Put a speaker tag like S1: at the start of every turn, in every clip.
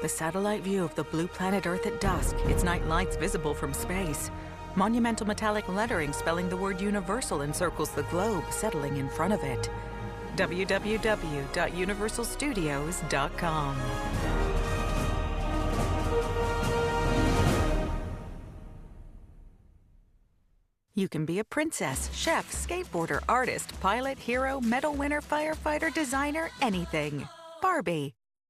S1: The satellite view of the blue planet Earth at dusk, its night lights visible from space. Monumental metallic lettering spelling the word universal encircles the globe, settling in front of it. www.universalstudios.com. You can be a princess, chef, skateboarder, artist, pilot, hero, medal winner, firefighter, designer, anything. Barbie.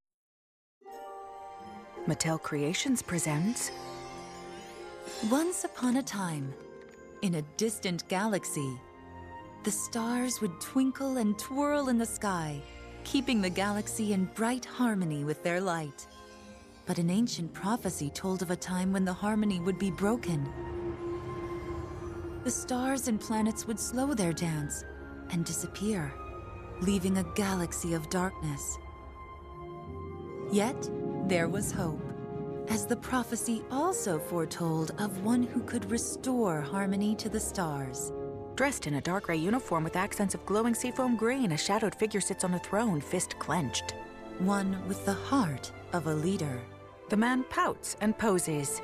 S1: Mattel Creations presents...
S2: Once upon a time, in a distant galaxy, the stars would twinkle and twirl in the sky, keeping the galaxy in bright harmony with their light. But an ancient prophecy told of a time when the harmony would be broken. The stars and planets would slow their dance and disappear, leaving a galaxy of darkness. Yet, there was hope, as the prophecy also foretold of one who could restore harmony to the stars.
S1: Dressed in a dark gray uniform with accents of glowing seafoam green, a shadowed figure sits on a throne, fist clenched.
S2: One with the heart of a leader.
S1: The man pouts and poses.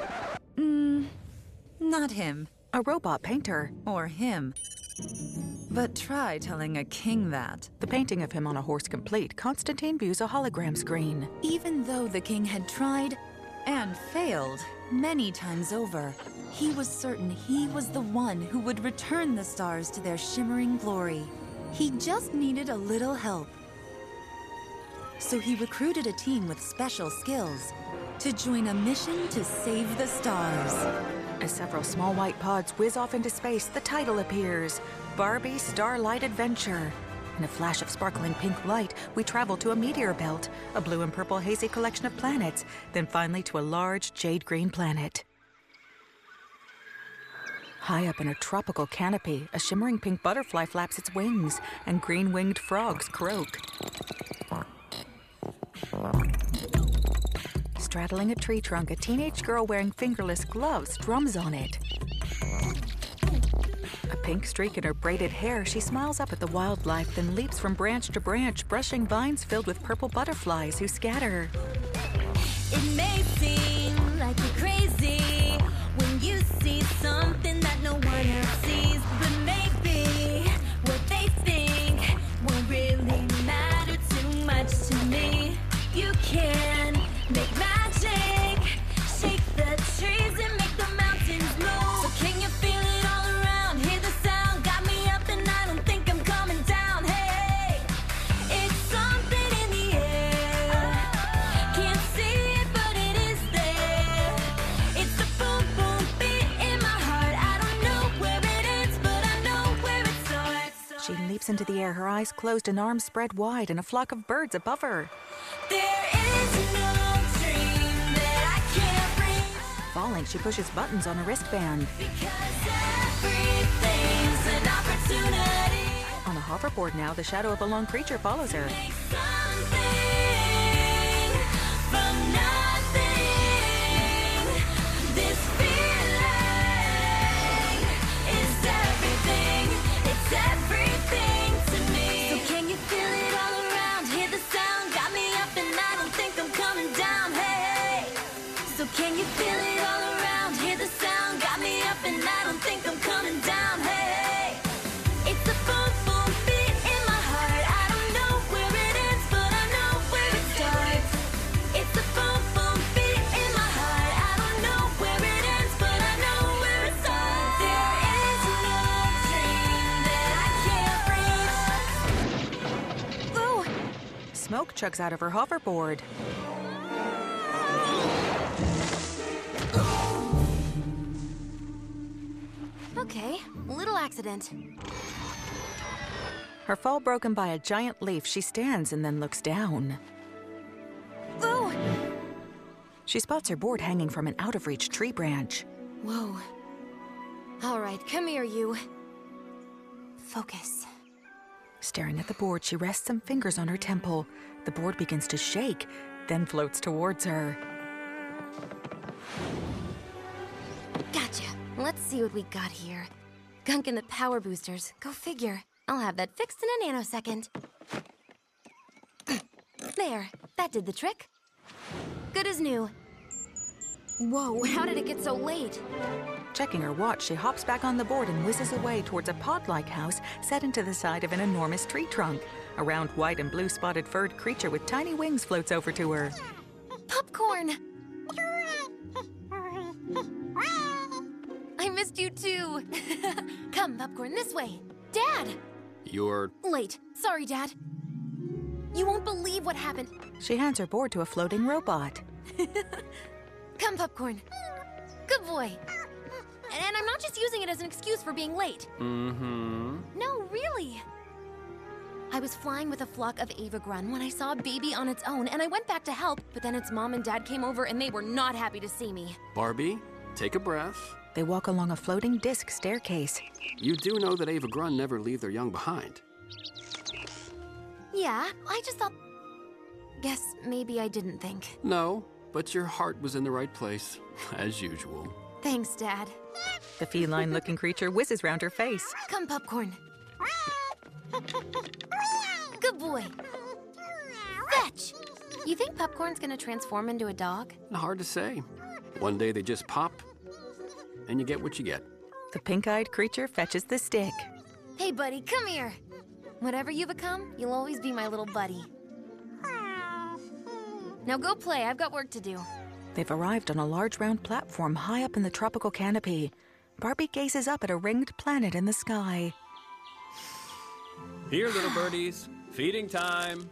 S2: Not him.
S1: A robot painter.
S2: Or him. But try telling a king that.
S1: The painting of him on a horse complete, Constantine views a hologram screen.
S2: Even though the king had tried and failed many times over, he was certain he was the one who would return the stars to their shimmering glory. He just needed a little help. So he recruited a team with special skills to join a mission to save the stars.
S1: As several small white pods whiz off into space, the title appears, Barbie Starlight Adventure. In a flash of sparkling pink light, we travel to a meteor belt, a blue and purple hazy collection of planets, then finally to a large jade green planet. High up in a tropical canopy, a shimmering pink butterfly flaps its wings, and green-winged frogs croak. Straddling a tree trunk, a teenage girl wearing fingerless gloves drums on it. A pink streak in her braided hair, she smiles up at the wildlife, then leaps from branch to branch, brushing vines filled with purple butterflies who scatter.
S3: It may seem like you're crazy when you see something that no one else sees, but maybe what they think won't really matter too much to me. You can make magic, shake the trees and make the mountains move. So can you feel it all around? Hear the sound, got me up and I don't think I'm coming down. Hey, it's something in the air. Can't see it, but it is there. It's a boom, boom beat in my heart. I don't know where it ends, but I know where it starts.
S1: She leaps into the air, her eyes closed and arms spread wide, and a flock of birds above her.
S3: There is no dream that I can't reach.
S1: Falling, she pushes buttons on a wristband.
S3: Because everything's an opportunity.
S1: On a hoverboard now, the shadow of a lone creature follows her.
S3: Make something from nothing. This feeling is everything. It's everything to me. So can you feel it all around? Hear the sound, got me up and I don't think I'm coming down. Hey, so can you feel it all around? Hear the sound, got me up and I don't think I'm coming down. Hey, it's a boom, boom beat in my heart. I don't know where it ends, but I know where it starts. It's a boom, boom beat in my heart. I don't know where it ends, but I know where it starts. There is no dream that I can't reach.
S1: Ooh! Smoke chugs out of her hoverboard.
S3: Okay, little accident.
S1: Her fall broken by a giant leaf, she stands and then looks down.
S3: Ooh!
S1: She spots her board hanging from an out-of-reach tree branch.
S3: Whoa. All right, come here, you. Focus.
S1: Staring at the board, she rests some fingers on her temple. The board begins to shake, then floats towards her.
S3: Gotcha. Let's see what we got here. Gunk and the power boosters. Go figure. I'll have that fixed in a nanosecond. There. That did the trick. Good as new. Whoa, how did it get so late?
S1: Checking her watch, she hops back on the board and whizzes away towards a pod-like house set into the side of an enormous tree trunk. A round white and blue spotted furred creature with tiny wings floats over to her.
S3: Popcorn! I missed you too. Come, Popcorn, this way. Dad!
S4: You're...
S3: Late. Sorry, Dad. You won't believe what happened.
S1: She hands her board to a floating robot.
S3: Come, Popcorn. Good boy. And I'm not just using it as an excuse for being late.
S4: Mm-hmm.
S3: No, really. I was flying with a flock of Avagrun when I saw a baby on its own, and I went back to help, but then its mom and dad came over and they were not happy to see me.
S4: Barbie, take a breath.
S1: They walk along a floating disc staircase.
S4: You do know that Avagrun never leave their young behind.
S3: Yeah, I just thought... Guess maybe I didn't think.
S4: No, but your heart was in the right place, as usual.
S3: Thanks, Dad.
S1: The feline-looking creature whizzes round her face.
S3: Come, Popcorn. Good boy. Fetch! You think Popcorn's gonna transform into a dog?
S4: Hard to say. One day they just pop, and you get what you get.
S1: The pink-eyed creature fetches the stick.
S3: Hey, buddy, come here. Whatever you become, you'll always be my little buddy. Now go play, I've got work to do.
S1: They've arrived on a large round platform high up in the tropical canopy. Barbie gazes up at a ringed planet in the sky.
S4: Here, little birdies. Feeding time.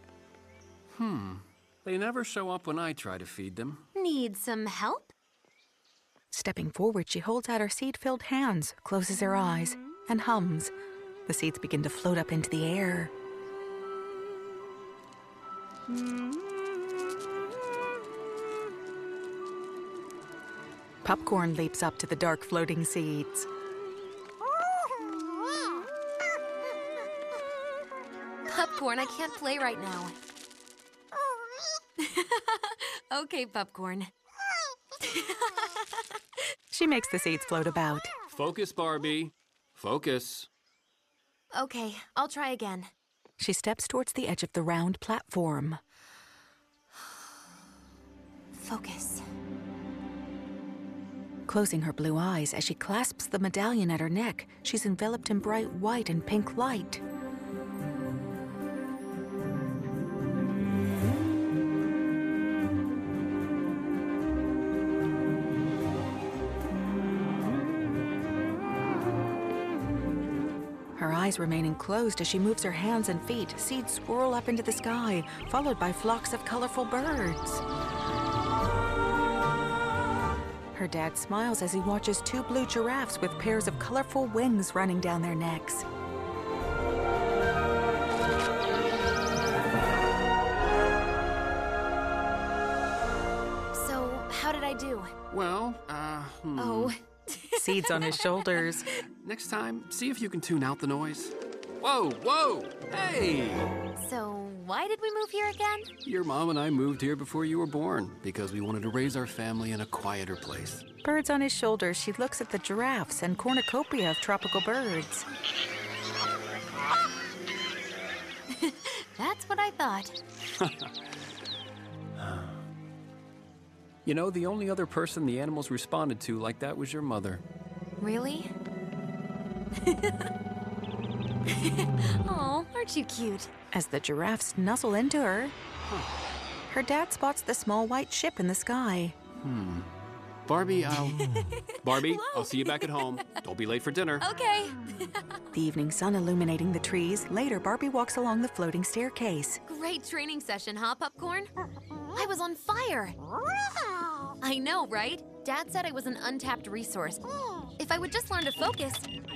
S4: They never show up when I try to feed them.
S3: Need some help?
S1: Stepping forward, she holds out her seed-filled hands, closes her eyes, and hums. The seeds begin to float up into the air. Popcorn leaps up to the dark floating seeds.
S3: Popcorn, I can't play right now. Okay, Popcorn.
S1: She makes the seeds float about.
S4: Focus, Barbie. Focus.
S3: Okay, I'll try again.
S1: She steps towards the edge of the round platform.
S3: Focus.
S1: Closing her blue eyes as she clasps the medallion at her neck, she's enveloped in bright white and pink light. Her eyes remaining closed as she moves her hands and feet, seeds swirl up into the sky, followed by flocks of colorful birds. Her dad smiles as he watches two blue giraffes with pairs of colorful wings running down their necks.
S3: So, how did I do?
S4: Well,
S3: Oh.
S1: Seeds on his shoulders.
S4: Next time, see if you can tune out the noise. Whoa, whoa, hey!
S3: So, why did we move here again?
S4: Your mom and I moved here before you were born because we wanted to raise our family in a quieter place.
S1: Birds on his shoulders, she looks at the giraffes and cornucopia of tropical birds.
S3: That's what I thought.
S4: You know, the only other person the animals responded to like that was your mother.
S3: Really? Aw, aren't you cute?
S1: As the giraffes nuzzle into her, her dad spots the small white ship in the sky.
S4: Barbie, I'll see you back at home. Don't be late for dinner.
S3: Okay.
S1: The evening sun illuminating the trees. Later, Barbie walks along the floating staircase.
S3: Great training session, huh, Popcorn? I was on fire. I know, right? Dad said I was an untapped resource. If I would just learn to focus.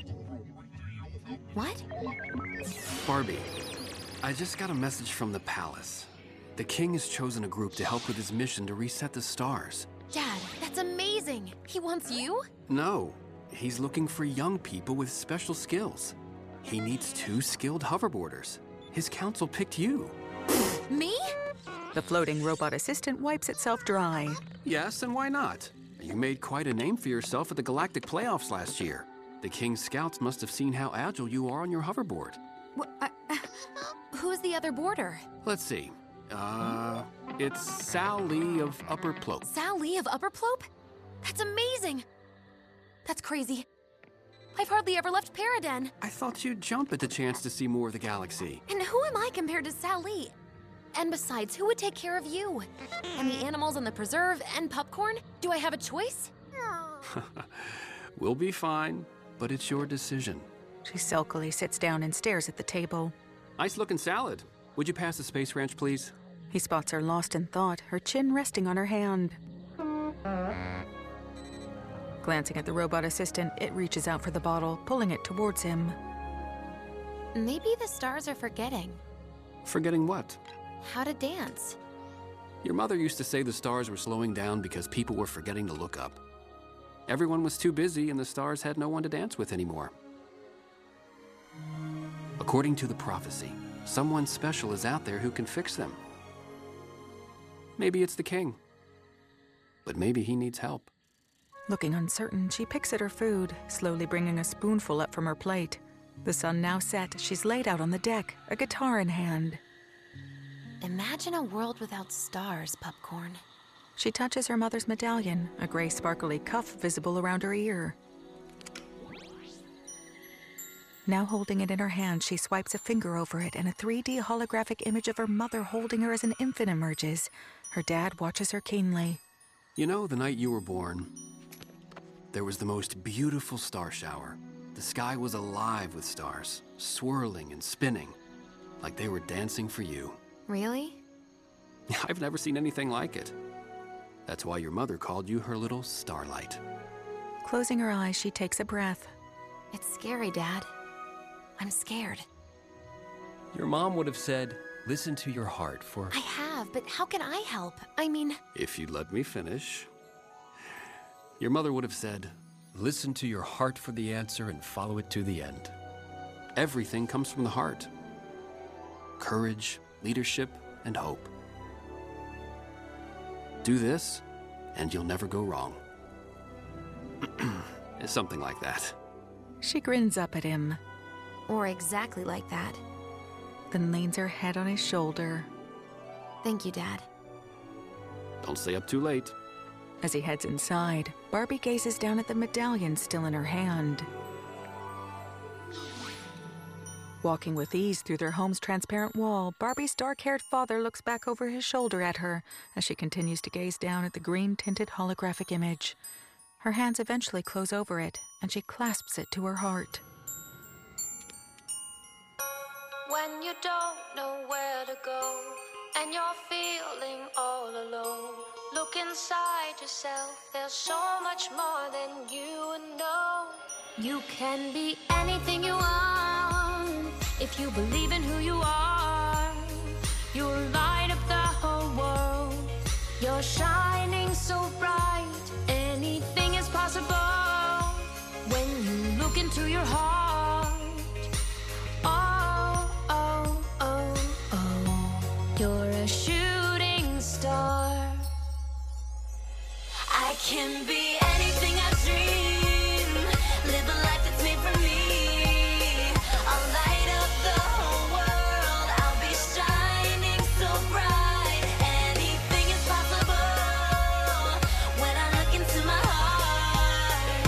S3: What?
S4: Barbie, I just got a message from the palace. The king has chosen a group to help with his mission to reset the stars.
S3: Dad, that's amazing. He wants you?
S4: No, he's looking for young people with special skills. He needs 2 skilled hoverboarders. His council picked you.
S3: Me?
S1: The floating robot assistant wipes itself dry.
S4: Yes, and why not? You made quite a name for yourself at the Galactic Playoffs last year. The King's scouts must have seen how agile you are on your hoverboard.
S3: Who's the other boarder?
S4: Let's see. It's Sal Lee of Upper Plope.
S5: Sal Lee of Upper Plope? That's amazing! That's crazy. I've hardly ever left Paraden.
S4: I thought you'd jump at the chance to see more of the galaxy.
S5: And who am I compared to Sal Lee? And besides, who would take care of you? And the animals on the preserve and Popcorn? Do I have a choice?
S4: We'll be fine, but it's your decision.
S1: She sulkily sits down and stares at the table.
S4: Nice-looking salad. Would you pass the Space Ranch, please?
S1: He spots her lost in thought, her chin resting on her hand. Glancing at the robot assistant, it reaches out for the bottle, pulling it towards him.
S5: Maybe the stars are forgetting
S4: Forgetting what?
S5: how to dance.
S4: Your mother used to say the stars were slowing down because people were forgetting to look up. Everyone was too busy and the stars had no one to dance with anymore. According to the prophecy, someone special is out there who can fix them. Maybe it's the king. But maybe he needs help.
S1: Looking uncertain, she picks at her food, slowly bringing a spoonful up from her plate. The sun now set, she's laid out on the deck, a guitar in hand.
S5: Imagine a world without stars, Popcorn.
S1: She touches her mother's medallion, a gray sparkly cuff visible around her ear. Now holding it in her hand, she swipes a finger over it and a 3D holographic image of her mother holding her as an infant emerges. Her dad watches her keenly.
S4: You know, the night you were born, there was the most beautiful star shower. The sky was alive with stars, swirling and spinning, like they were dancing for you.
S5: Really?
S4: I've never seen anything like it. That's why your mother called you her little starlight.
S1: Closing her eyes, she takes a breath.
S5: It's scary, Dad. I'm scared.
S4: Your mom would have said, listen to your heart for...
S5: I have, but how can I help? I mean...
S4: If you'd let me finish. Your mother would have said, listen to your heart for the answer and follow it to the end. Everything comes from the heart. Courage, leadership, and hope. Do this, and you'll never go wrong. Something like that.
S1: She grins up at him,
S5: Or exactly like that.
S1: then leans her head on his shoulder.
S5: Thank you, Dad.
S4: Don't stay up too late.
S1: As he heads inside, Barbie gazes down at the medallion still in her hand. Walking with ease through their home's transparent wall, Barbie's dark-haired father looks back over his shoulder at her as she continues to gaze down at the green-tinted holographic image. Her hands eventually close over it, and she clasps it to her heart.
S6: When you don't know where to go and you're feeling all alone, look inside yourself, there's so much more than you know. You can be anything you want if you believe in who you are. You'll light up the whole world. You're shining so bright, anything is possible when you look into your heart. Oh, oh, oh, oh, you're a shooting star. I can be anything I dream, live a life that's made for me. I'll light up the whole world, I'll be shining so bright. Anything is possible when I look into my heart.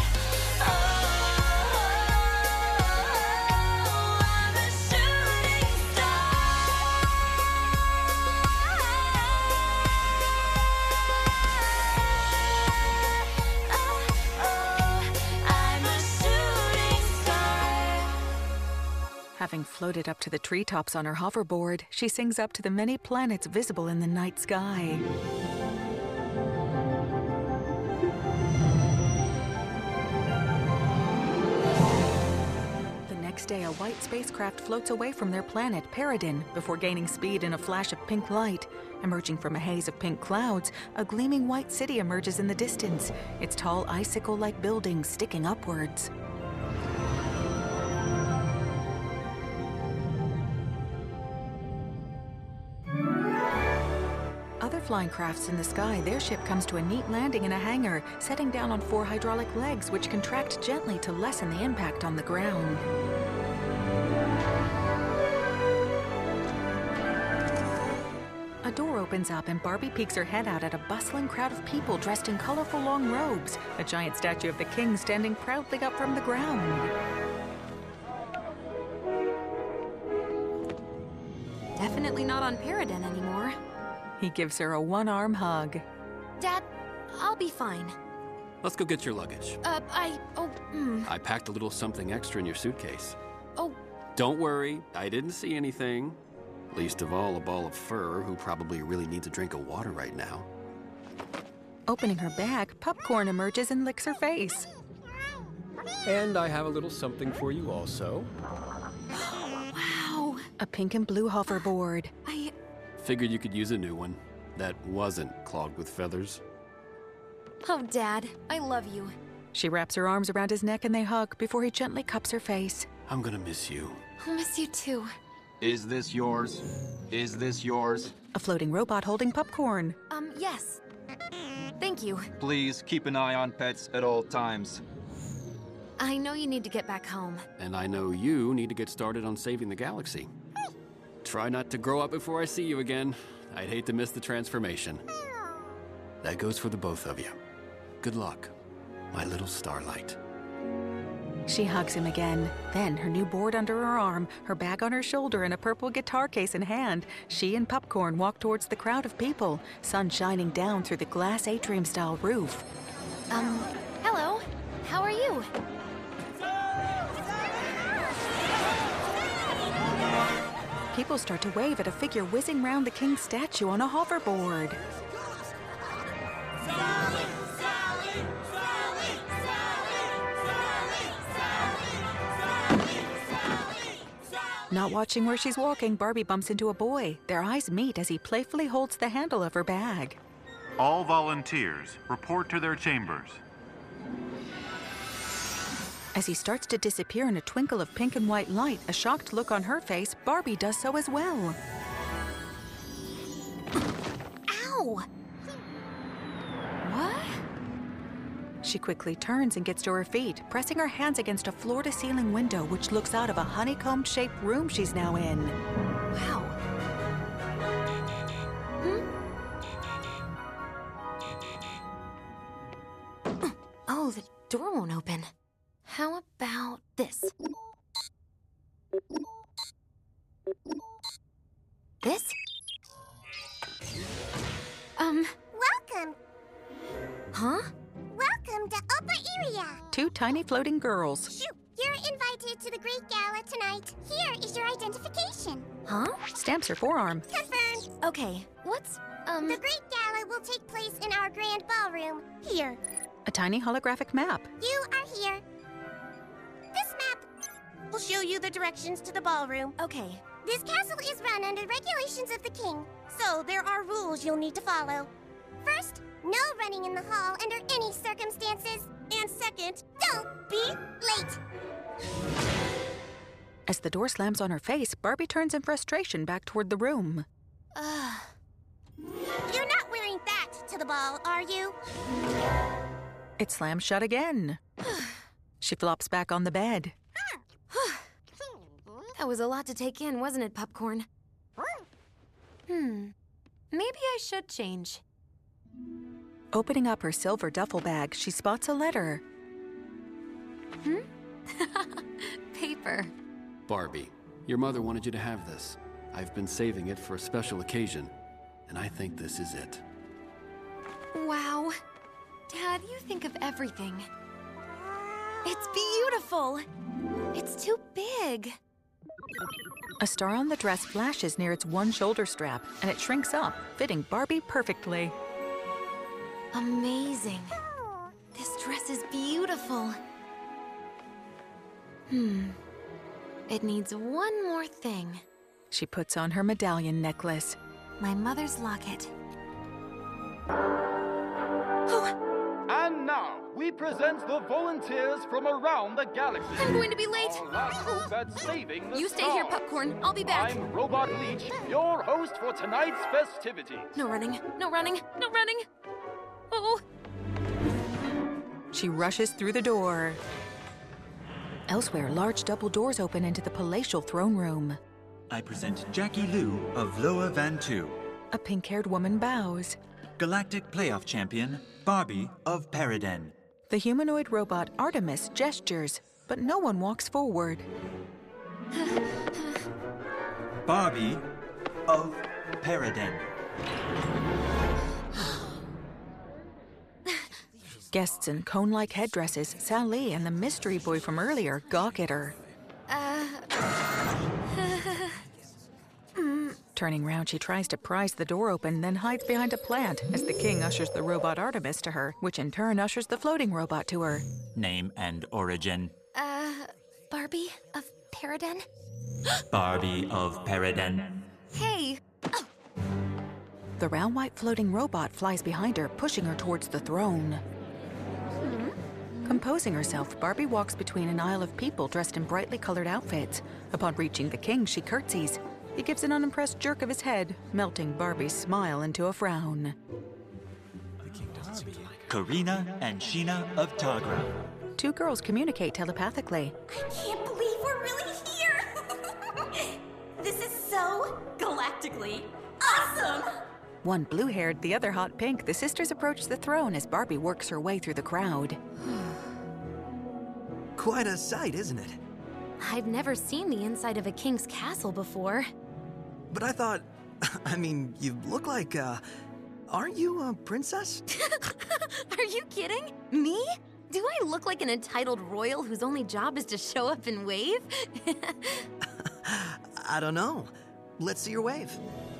S6: Oh, I'm a shooting star. I'm a shooting star.
S1: Having floated up to the treetops on her hoverboard, she sings up to the many planets visible in the night sky. The next day, a white spacecraft floats away from their planet, Paraden, before gaining speed in a flash of pink light. Emerging from a haze of pink clouds, a gleaming white city emerges in the distance, its tall icicle-like buildings sticking upwards. Other flying crafts in the sky, their ship comes to a neat landing in a hangar, setting down on 4 hydraulic legs which contract gently to lessen the impact on the ground. A door opens up and Barbie peeks her head out at a bustling crowd of people dressed in colorful long robes, a giant statue of the king standing proudly up from the ground.
S5: Definitely not on Paraden anymore.
S1: He gives her a one-arm hug.
S5: Dad, I'll be fine.
S4: Let's go get your luggage. I packed a little something extra in your suitcase.
S5: Oh,
S4: Don't worry, I didn't see anything. Least of all, a ball of fur who probably really needs a drink of water right now.
S1: Opening her bag, Popcorn emerges and licks her face.
S4: And I have a little something for you also.
S5: wow.
S1: A pink and blue hoverboard.
S4: Figured you could use a new one that wasn't clogged with feathers.
S5: Oh, Dad, I love you.
S1: She wraps her arms around his neck and they hug before he gently cups her face.
S4: I'm gonna miss you.
S5: I'll miss you too.
S7: Is this yours? Is this yours?
S1: A floating robot holding Popcorn.
S5: Yes. Thank you.
S7: Please keep an eye on pets at all times.
S5: I know you need to get back home.
S4: And I know you need to get started on saving the galaxy. Try not to grow up before I see you again. I'd hate to miss the transformation. That goes for the both of you. Good luck, my little starlight.
S1: She hugs him again. Then, her new board under her arm, her bag on her shoulder, and a purple guitar case in hand, she and Popcorn walk towards the crowd of people, sun shining down through the glass atrium-style roof.
S5: Hello. How are you?
S1: People start to wave at a figure whizzing round the king's statue on a hoverboard. Not watching where she's walking, Barbie bumps into a boy. Their eyes meet as he playfully holds the handle of her bag.
S8: All volunteers report to their chambers.
S1: As he starts to disappear in a twinkle of pink and white light, a shocked look on her face, Barbie does so as well.
S5: Ow! What?
S1: She quickly turns and gets to her feet, pressing her hands against a floor-to-ceiling window which looks out of a honeycomb-shaped room she's now in.
S5: Wow. Oh, the door won't open. How about this? This?
S9: Welcome!
S5: Huh?
S9: Welcome to Upper Area!
S1: Two tiny floating girls.
S9: Shoo! You're invited to the Great Gala tonight. Here is your identification.
S5: Huh?
S1: Stamps her forearm.
S9: Confirmed.
S5: Okay, what's,
S9: The Great Gala will take place in our grand ballroom. Here.
S1: A tiny holographic map.
S9: You are here. This map will show you the directions to the ballroom.
S5: Okay.
S9: This castle is run under regulations of the king, so there are rules you'll need to follow. First, no running in the hall under any circumstances. And second, don't be late.
S1: As the door slams on her face, Barbie turns in frustration back toward the room.
S9: You're not wearing that to the ball, are you?
S1: It slams shut again. She flops back on the bed.
S5: That was a lot to take in, wasn't it, Popcorn? Maybe I should change.
S1: Opening up her silver duffel bag, she spots a letter.
S5: Paper.
S4: Barbie, your mother wanted you to have this. I've been saving it for a special occasion, and I think this is it.
S5: Wow. Dad, you think of everything. It's beautiful. It's too big.
S1: A star on the dress flashes near its one shoulder strap, and it shrinks up, fitting Barbie perfectly.
S5: Amazing. This dress is beautiful. It needs one more thing.
S1: She puts on her medallion necklace.
S5: My mother's locket.
S10: And now, we present the volunteers from around the galaxy.
S5: I'm going to be late.
S10: Our last hope at saving the
S5: You stay here,
S10: stars.
S5: Popcorn. I'll be back.
S10: I'm Robot Leech, your host for tonight's festivities.
S5: No running, no running, no running. Oh.
S1: She rushes through the door. Elsewhere, large double doors open into the palatial throne room.
S11: I present Jackie Liu of Loa Van Tu.
S1: A pink-haired woman bows.
S11: Galactic Playoff Champion, Barbie of Paraden.
S1: The humanoid robot Artemis gestures, but no one walks forward.
S11: Barbie of Paraden.
S1: Guests in cone-like headdresses, Sally and the mystery boy from earlier gawk at her. Turning round, she tries to prise the door open, then hides behind a plant as the king ushers the robot Artemis to her, which in turn ushers the floating robot to her.
S11: Name and origin.
S5: Barbie of Paraden?
S11: Barbie of Paraden.
S5: Hey! Oh.
S1: The round white floating robot flies behind her, pushing her towards the throne. Composing herself, Barbie walks between an aisle of people dressed in brightly colored outfits. Upon reaching the king, she curtsies. He gives an unimpressed jerk of his head, melting Barbie's smile into a frown.
S11: Karina and Sheena of Tagra.
S1: Two girls communicate telepathically.
S12: I can't believe we're really here! This is so galactically awesome!
S1: One blue-haired, the other hot pink, the sisters approach the throne as Barbie works her way through the crowd.
S13: Quite a sight, isn't it?
S5: I've never seen the inside of a king's castle before.
S13: But I thought, you look like, aren't you a princess?
S5: Are you kidding? Me? Do I look like an entitled royal whose only job is to show up and wave?
S13: I don't know. Let's see your wave.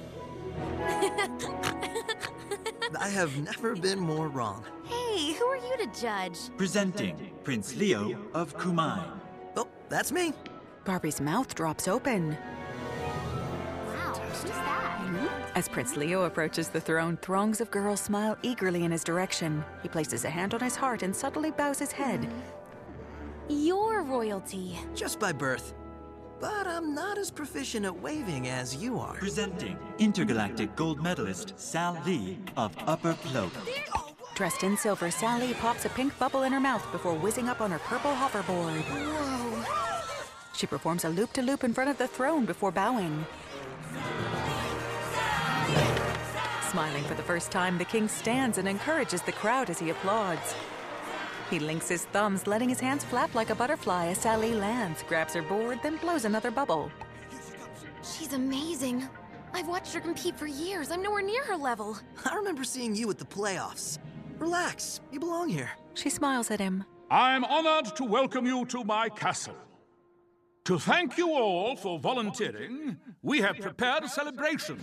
S13: I have never been more wrong.
S5: Hey, who are you to judge?
S11: Presenting Prince Leo of Kumai.
S13: Oh, that's me.
S1: Barbie's mouth drops open.
S5: Wow, who's that?
S1: As Prince Leo approaches the throne, throngs of girls smile eagerly in his direction. He places a hand on his heart and subtly bows his head.
S5: You're royalty.
S13: Just by birth. But I'm not as proficient at waving as you are.
S11: Presenting Intergalactic Gold Medalist Sal Lee of Upper Cloak.
S1: Dressed in silver, Sally pops a pink bubble in her mouth before whizzing up on her purple hoverboard.
S5: Whoa.
S1: She performs a loop-to-loop in front of the throne before bowing. Smiling for the first time, the king stands and encourages the crowd as he applauds. He links his thumbs, letting his hands flap like a butterfly as Sally lands, grabs her board, then blows another bubble.
S5: She's amazing. I've watched her compete for years. I'm nowhere near her level.
S13: I remember seeing you at the playoffs. Relax, you belong here.
S1: She smiles at him.
S14: I'm honored to welcome you to my castle. To thank you all for volunteering, we have prepared a celebration.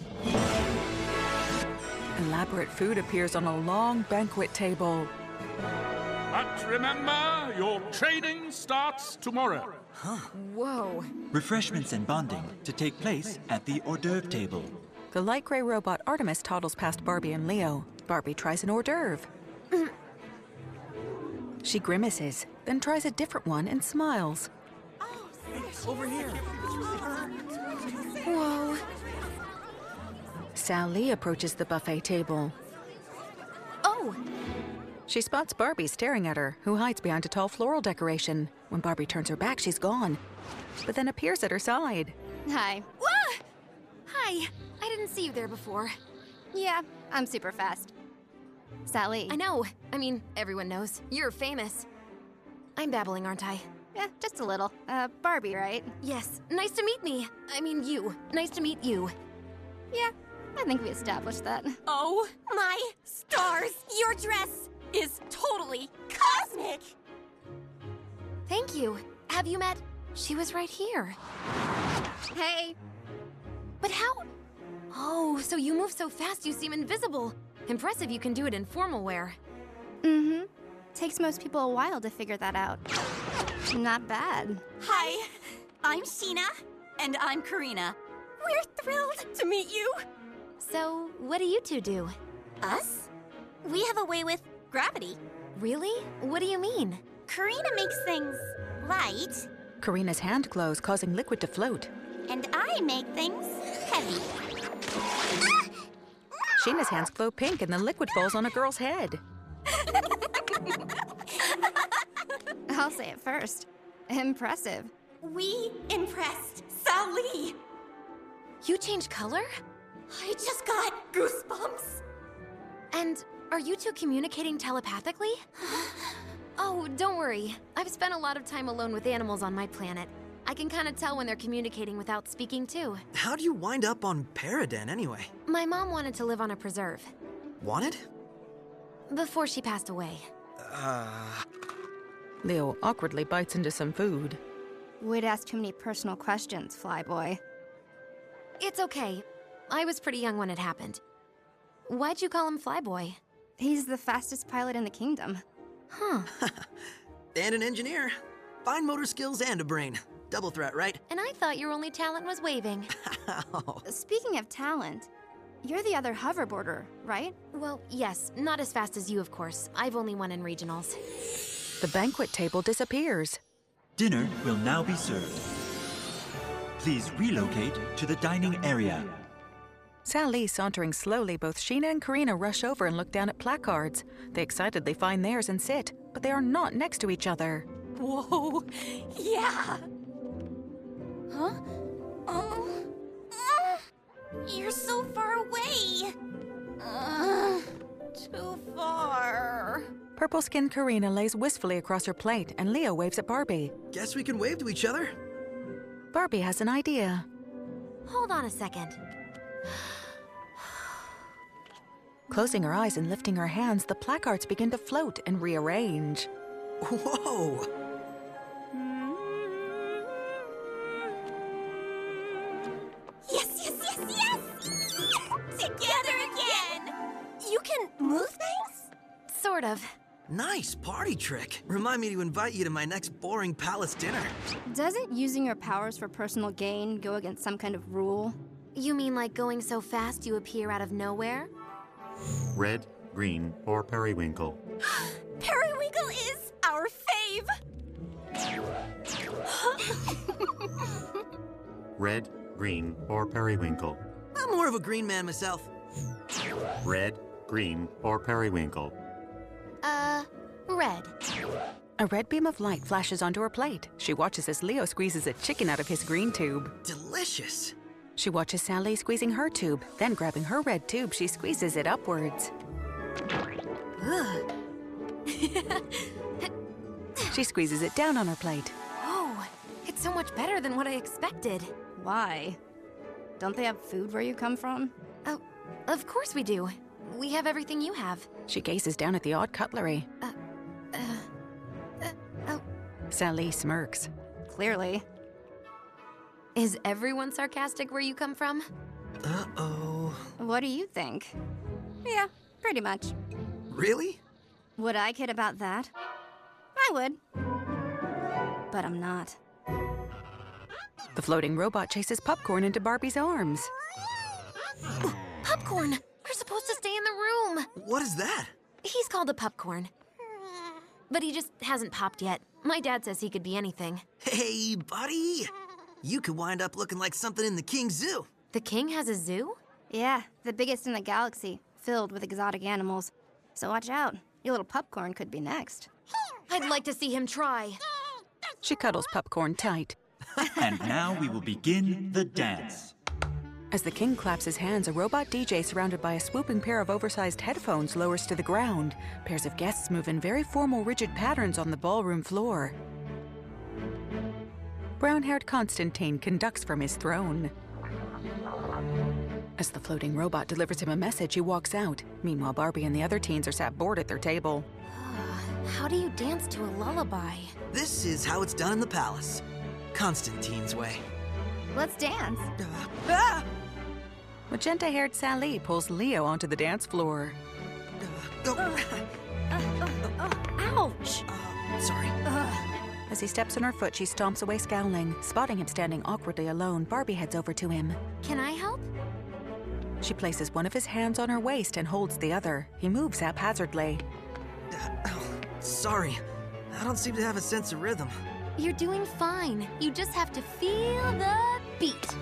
S1: Elaborate food appears on a long banquet table.
S14: But remember, your training starts tomorrow.
S5: Whoa.
S11: Refreshments and bonding to take place at the hors d'oeuvre table.
S1: The light gray robot Artemis toddles past Barbie and Leo. Barbie tries an hors d'oeuvre. She grimaces, then tries a different one and smiles.
S13: Over here.
S5: Whoa.
S1: Sally approaches the buffet table.
S5: Oh!
S1: She spots Barbie staring at her, who hides behind a tall floral decoration. When Barbie turns her back, she's gone, but then appears at her side.
S15: Hi.
S5: Ah! Hi. I didn't see you there before.
S15: Yeah, I'm super fast. Sally.
S5: I know. Everyone knows. You're famous. I'm babbling, aren't I?
S15: Yeah, just a little. Barbie, right?
S5: Yes. Nice to meet me. You. Nice to meet you.
S15: Yeah, I think we established that.
S12: Oh my stars! Your dress is totally cosmic!
S5: Thank you. Have you met? She was right here.
S15: Hey!
S5: But how? Oh, so you move so fast you seem invisible. Impressive you can do it in formal wear.
S15: Mm-hmm. Takes most people a while to figure that out. Not bad.
S12: Hi, I'm Sheena. And I'm Karina. We're thrilled to meet you.
S5: So, what do you two do?
S9: Us? We have a way with gravity.
S5: Really? What do you mean?
S9: Karina makes things light.
S1: Karina's hand glows, causing liquid to float.
S9: And I make things heavy.
S1: Sheena's hands glow pink and the liquid falls on a girl's head.
S15: I'll say it first. Impressive.
S12: We impressed Sally.
S5: You change color?
S12: I just got goosebumps.
S5: And are you two communicating telepathically? Oh, don't worry. I've spent a lot of time alone with animals on my planet. I can kind of tell when they're communicating without speaking, too.
S13: How'd you wind up on Paraden, anyway?
S5: My mom wanted to live on a preserve.
S13: Wanted?
S5: Before she passed away.
S1: Leo awkwardly bites into some food.
S15: Would ask too many personal questions, Flyboy.
S5: It's okay. I was pretty young when it happened. Why'd you call him Flyboy?
S15: He's the fastest pilot in the kingdom.
S5: Huh.
S13: And an engineer. Fine motor skills and a brain. Double threat, right?
S5: And I thought your only talent was waving.
S15: Speaking of talent, you're the other hoverboarder, right?
S5: Well, yes. Not as fast as you, of course. I've only won in regionals.
S1: The banquet table disappears.
S11: Dinner will now be served. Please relocate to the dining area.
S1: Sally sauntering slowly, both Sheena and Karina rush over and look down at placards. They excitedly find theirs and sit, but they are not next to each other.
S12: Whoa, yeah. Huh?
S9: You're so far away.
S12: Too far.
S1: Purple-skinned Karina lays wistfully across her plate, and Leo waves at Barbie.
S13: Guess we can wave to each other.
S1: Barbie has an idea.
S5: Hold on a second.
S1: Closing her eyes and lifting her hands, the placards begin to float and rearrange.
S13: Whoa!
S9: Yes! Together again! You can move things?
S5: Sort of.
S13: Nice party trick. Remind me to invite you to my next boring palace dinner.
S15: Doesn't using your powers for personal gain go against some kind of rule?
S5: You mean like going so fast you appear out of nowhere?
S8: Red, green, or periwinkle.
S12: Periwinkle is our fave.
S8: Red, green, or periwinkle.
S13: I'm more of a green man myself.
S8: Red, green, or periwinkle.
S5: Red.
S1: A red beam of light flashes onto her plate. She watches as Leo squeezes a chicken out of his green tube.
S13: Delicious.
S1: She watches Sally squeezing her tube, then grabbing her red tube, she squeezes it upwards. She squeezes it down on her plate.
S5: Oh, it's so much better than what I expected.
S15: Why? Don't they have food where you come from?
S5: Oh, of course we do. We have everything you have.
S1: She gazes down at the odd cutlery.
S5: Oh.
S1: Sally smirks.
S15: Clearly.
S5: Is everyone sarcastic where you come from?
S13: Uh-oh.
S15: What do you think? Yeah, pretty much.
S13: Really?
S15: Would I kid about that? I would. But I'm not.
S1: The floating robot chases Popcorn into Barbie's arms.
S5: Popcorn! You're supposed to stay in the room!
S13: What is that?
S5: He's called a Popcorn. But he just hasn't popped yet. My dad says he could be anything.
S13: Hey, buddy! You could wind up looking like something in the King's Zoo.
S5: The king has a zoo?
S15: Yeah, the biggest in the galaxy, filled with exotic animals. So watch out. Your little Popcorn could be next.
S5: I'd like to see him try.
S1: She cuddles Popcorn tight.
S11: And now we will begin the dance.
S1: As the king claps his hands, a robot DJ surrounded by a swooping pair of oversized headphones lowers to the ground. Pairs of guests move in very formal, rigid patterns on the ballroom floor. Brown-haired Constantine conducts from his throne. As the floating robot delivers him a message, he walks out. Meanwhile, Barbie and the other teens are sat bored at their table.
S5: How do you dance to a lullaby?
S13: This is how it's done in the palace. Constantine's way.
S15: Let's dance.
S1: Magenta-haired Sally pulls Leo onto the dance floor.
S15: Ouch!
S13: Sorry.
S1: As he steps on her foot, she stomps away scowling. Spotting him standing awkwardly alone, Barbie heads over to him.
S5: Can I help?
S1: She places one of his hands on her waist and holds the other. He moves haphazardly.
S13: Sorry. I don't seem to have a sense of rhythm.
S5: You're doing fine. You just have to feel the beat.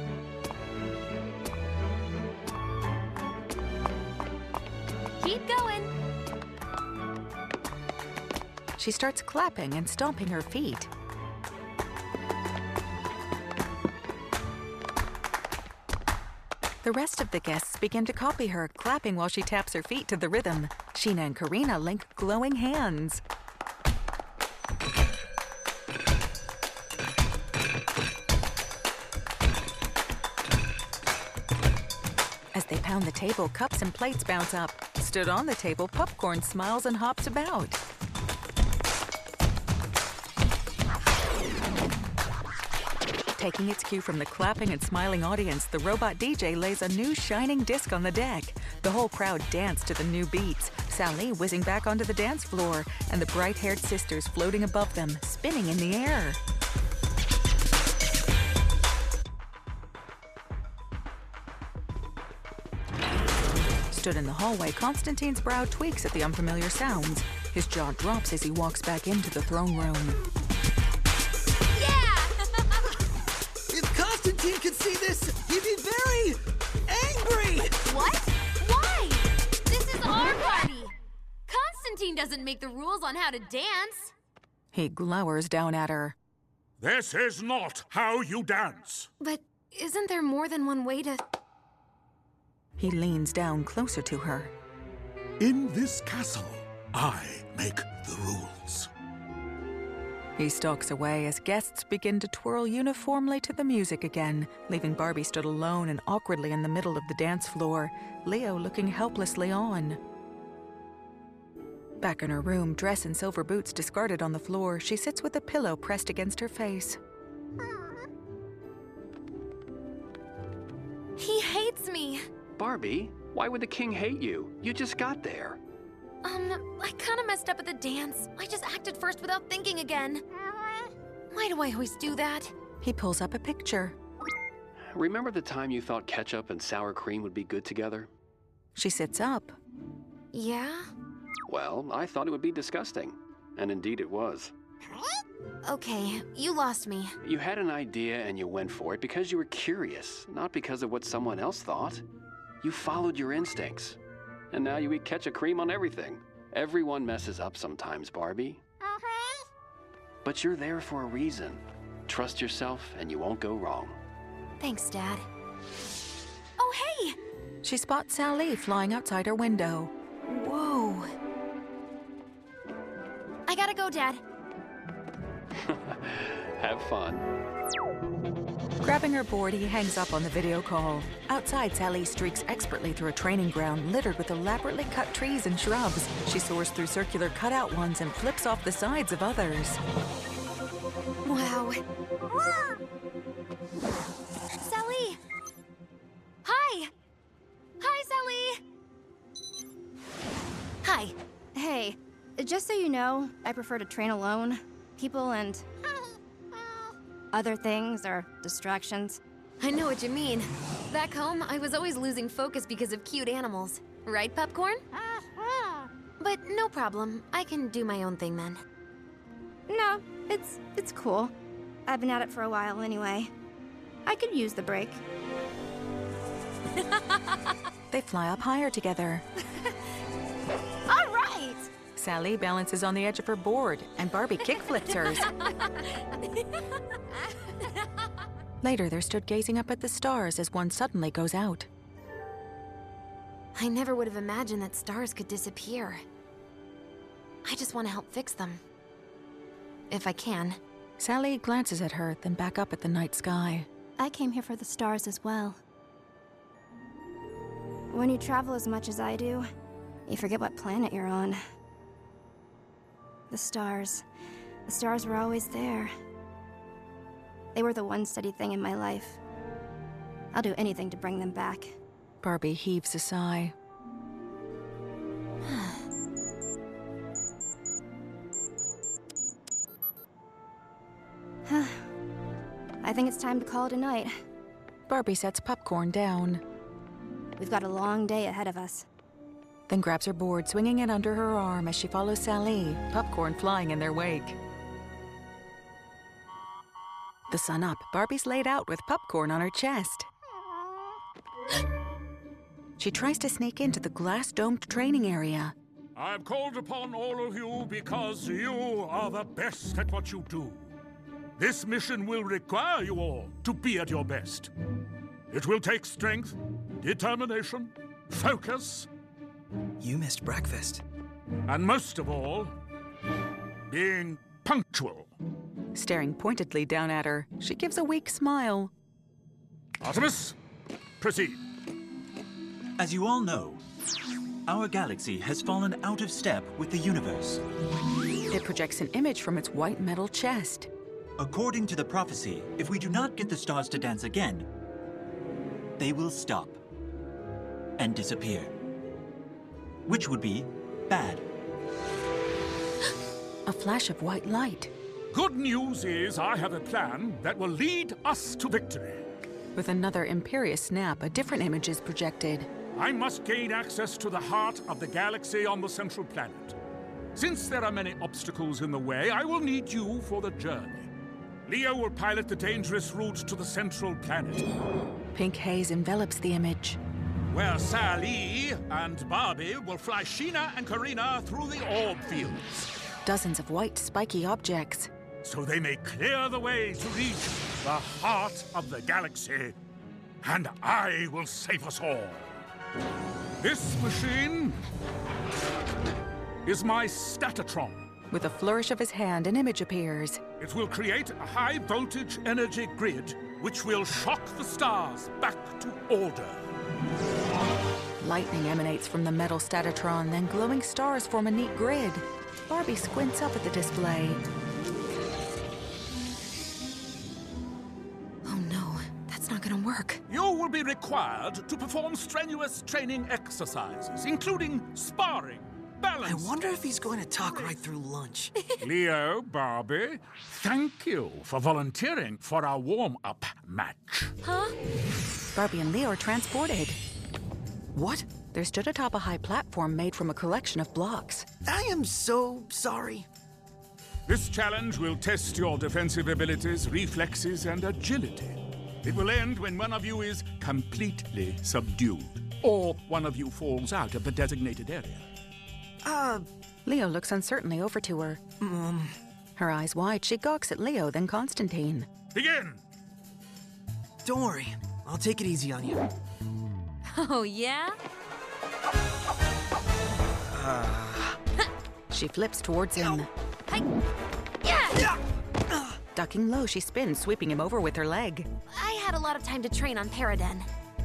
S5: Keep going.
S1: She starts clapping and stomping her feet. The rest of the guests begin to copy her, clapping while she taps her feet to the rhythm. Sheena and Karina link glowing hands. As they pound the table, cups and plates bounce up. Stood on the table, Popcorn smiles and hops about. Taking its cue from the clapping and smiling audience, the robot DJ lays a new shining disc on the deck. The whole crowd dance to the new beats, Sally whizzing back onto the dance floor, and the bright-haired sisters floating above them, spinning in the air. Stood in the hallway, Constantine's brow tweaks at the unfamiliar sounds. His jaw drops as he walks back into the throne room.
S13: Constantine could see this, he'd be very angry!
S5: What? Why? This is our party! Constantine doesn't make the rules on how to dance.
S1: He glowers down at her.
S14: This is not how you dance.
S5: But isn't there more than one way to...
S1: He leans down closer to her.
S14: In this castle, I make the rules.
S1: He stalks away as guests begin to twirl uniformly to the music again, leaving Barbie stood alone and awkwardly in the middle of the dance floor, Leo looking helplessly on. Back in her room, dress and silver boots discarded on the floor, she sits with a pillow pressed against her face.
S5: He hates me.
S4: Barbie, why would the king hate you? You just got there.
S5: I kind of messed up at the dance. I just acted first without thinking again. Why do I always do that?
S1: He pulls up a picture.
S4: Remember the time you thought ketchup and sour cream would be good together?
S1: She sits up.
S5: Yeah?
S4: Well, I thought it would be disgusting. And indeed it was.
S5: Okay, you lost me.
S4: You had an idea and you went for it because you were curious, not because of what someone else thought. You followed your instincts. And now you eat ketchup cream on everything. Everyone messes up sometimes, Barbie. But you're there for a reason. Trust yourself and you won't go wrong.
S5: Thanks, Dad. Oh, hey!
S1: She spots Sally flying outside her window. Whoa.
S5: I gotta go, Dad.
S4: Have fun.
S1: Grabbing her board, he hangs up on the video call. Outside, Sally streaks expertly through a training ground littered with elaborately cut trees and shrubs. She soars through circular cutout ones and flips off the sides of others.
S5: Wow. Sally! Hi! Hi, Sally! Hi.
S15: Hey, just so you know, I prefer to train alone. People and other things are distractions.
S5: I know what you mean. Back home, I was always losing focus because of cute animals. Right, Popcorn? But no problem. I can do my own thing then.
S15: No, it's cool. I've been at it for a while anyway. I could use the break.
S1: They fly up higher together.
S15: All right!
S1: Sally balances on the edge of her board, and Barbie kickflips hers. Later, they're stood gazing up at the stars as one suddenly goes out.
S5: I never would have imagined that stars could disappear. I just want to help fix them. If I can.
S1: Sally glances at her, then back up at the night sky.
S15: I came here for the stars as well. When you travel as much as I do, you forget what planet you're on. The stars were always there. They were the one steady thing in my life. I'll do anything to bring them back.
S1: Barbie heaves a sigh.
S15: I think it's time to call it a night.
S1: Barbie sets Popcorn down.
S15: We've got a long day ahead of us.
S1: Then grabs her board, swinging it under her arm as she follows Sally, Popcorn flying in their wake. The sun up, Barbie's laid out with Popcorn on her chest. She tries to sneak into the glass-domed training area.
S14: I've called upon all of you because you are the best at what you do. This mission will require you all to be at your best. It will take strength, determination, focus,
S13: You missed breakfast.
S14: and most of all, being punctual.
S1: Staring pointedly down at her, she gives a weak smile.
S14: Artemis, proceed.
S11: As you all know, our galaxy has fallen out of step with the universe.
S1: It projects an image from its white metal chest.
S11: According to the prophecy, if we do not get the stars to dance again, they will stop and disappear. Which would be bad.
S1: A flash of white light.
S14: Good news is I have a plan that will lead us to victory.
S1: With another imperious snap, a different image is projected.
S14: I must gain access to the heart of the galaxy on the central planet. Since there are many obstacles in the way, I will need you for the journey. Leo will pilot the dangerous route to the central planet,
S1: Pink haze envelops the image.
S14: where Sally and Barbie will fly Sheena and Karina through the orb fields,
S1: Dozens of white, spiky objects.
S14: so they may clear the way to reach the heart of the galaxy. And I will save us all. This machine is my Statatron.
S1: With a flourish of his hand, an image appears.
S14: It will create a high-voltage energy grid which will shock the stars back to order.
S1: Lightning emanates from the metal Statatron, then glowing stars form a neat grid. Barbie squints up at the display. Oh no, that's not gonna work.
S14: You will be required to perform strenuous training exercises, including sparring, balance.
S13: I wonder if he's going to talk right through lunch.
S14: Leo, Barbie, thank you for volunteering for our warm-up match.
S5: Huh?
S1: Barbie and Leo are transported.
S13: What?
S1: They're stood atop a high platform made from a collection of blocks.
S13: I am so sorry.
S14: This challenge will test your defensive abilities, reflexes, and agility. It will end when one of you is completely subdued, or one of you falls out of the designated area.
S1: Leo looks uncertainly over to her. Her eyes wide, she gawks at Leo, then Constantine.
S14: Begin!
S13: Don't worry. I'll take it easy on you.
S5: Oh, yeah?
S1: She flips towards him.
S5: Yeah!
S1: Ducking low, she spins, sweeping him over with her leg.
S5: I had a lot of time to train on Paraden.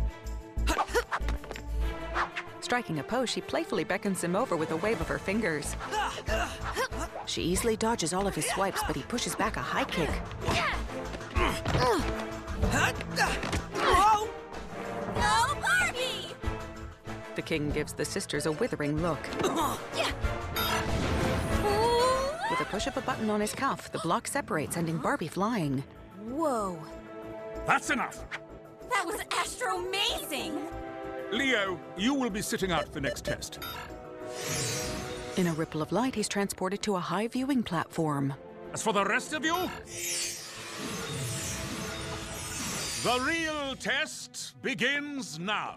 S1: Striking a pose, she playfully beckons him over with a wave of her fingers. She easily dodges all of his swipes, but he pushes back a high kick.
S12: Go, Barbie!
S1: The king gives the sisters a withering look. With a push of a button on his cuff, the block separates, sending Barbie flying.
S5: Whoa.
S14: That's enough!
S12: That was astro-amazing!
S14: Leo, you will be sitting out the next test.
S1: In a ripple of light, he's transported to a high viewing platform.
S14: As for the rest of you, the real test begins now.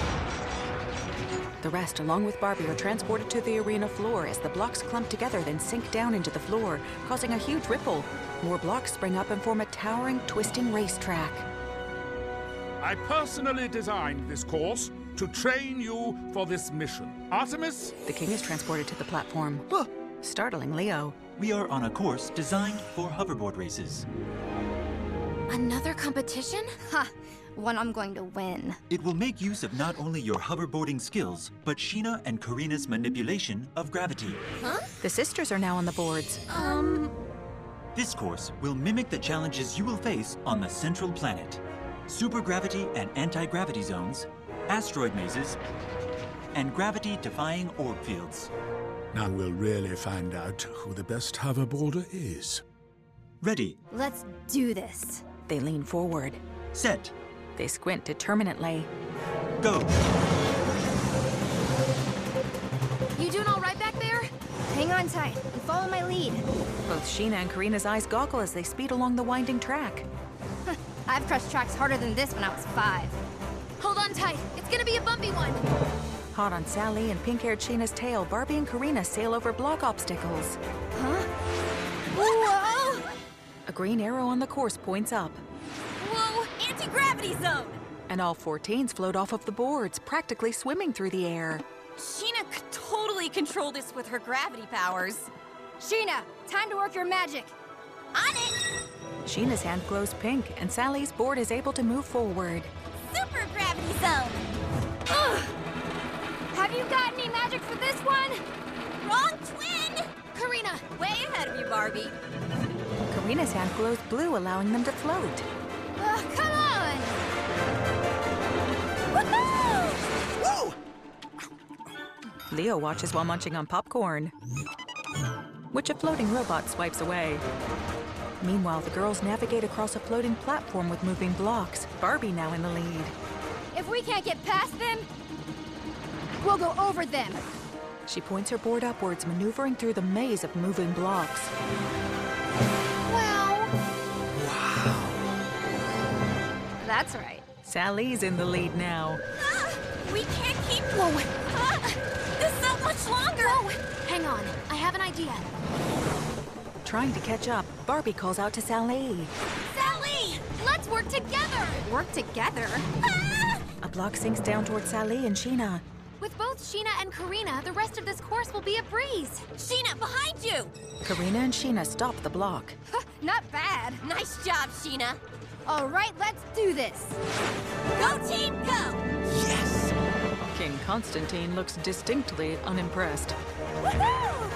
S1: The rest, along with Barbie, are transported to the arena floor as the blocks clump together, then sink down into the floor, causing a huge ripple. More blocks spring up and form a towering, twisting racetrack.
S14: I personally designed this course to train you for this mission. Artemis?
S1: The king is transported to the platform, startling Leo.
S11: We are on a course designed for hoverboard races.
S5: Another competition?
S15: Ha! One I'm going to win.
S11: It will make use of not only your hoverboarding skills, but Sheena and Karina's manipulation of gravity.
S5: Huh?
S1: The sisters are now on the boards.
S11: This course will mimic the challenges you will face on the central planet. Supergravity and anti-gravity zones, asteroid mazes, and gravity-defying orb fields.
S14: Now we'll really find out who the best hoverboarder is.
S11: Ready.
S15: Let's do this.
S1: They lean forward.
S11: Set.
S1: They squint determinedly.
S11: Go.
S5: You doing all right back there?
S15: Hang on tight and follow my lead.
S1: Both Sheena and Karina's eyes goggle as they speed along the winding track.
S15: I've crushed tracks harder than this when I was 5.
S5: Hold on tight. It's gonna be a bumpy one.
S1: Hot on Sally and pink-haired Sheena's tail, Barbie and Karina sail over block obstacles.
S15: Huh? Whoa!
S1: A green arrow on the course points up.
S12: Whoa! Anti-gravity zone!
S1: and all 4 teens float off of the boards, practically swimming through the air.
S12: Sheena could totally control this with her gravity powers.
S15: Sheena, time to work your magic.
S12: On it!
S1: Sheena's hand glows pink, and Sally's board is able to move forward.
S12: Super gravity zone!
S15: Ugh. Have you got any magic for this one?
S12: Wrong twin!
S5: Karina!
S12: Way ahead of you, Barbie.
S1: Karina's hand glows blue, allowing them to float.
S15: Come on!
S12: Woohoo!
S13: Whoa!
S1: Leo watches while munching on popcorn, which a floating robot swipes away. Meanwhile, the girls navigate across a floating platform with moving blocks, Barbie now in the lead.
S15: If we can't get past them, we'll go over them.
S1: She points her board upwards, maneuvering through the maze of moving blocks.
S15: Wow.
S13: Wow.
S15: That's right.
S1: Sally's in the lead now.
S12: We can't keep... Whoa! This is not much longer!
S5: Whoa! Hang on, I have an idea.
S1: Trying to catch up, Barbie calls out to Sally.
S12: Sally!
S5: Let's work together!
S15: Work together?
S1: A block sinks down towards Sally and Sheena.
S5: With both Sheena and Karina, the rest of this course will be a breeze.
S12: Sheena, behind you!
S1: Karina and Sheena stop the block.
S15: Not bad.
S12: Nice job, Sheena.
S15: All right, let's do this.
S12: Go team, go!
S13: Yes!
S1: King Constantine looks distinctly unimpressed.
S12: Woohoo!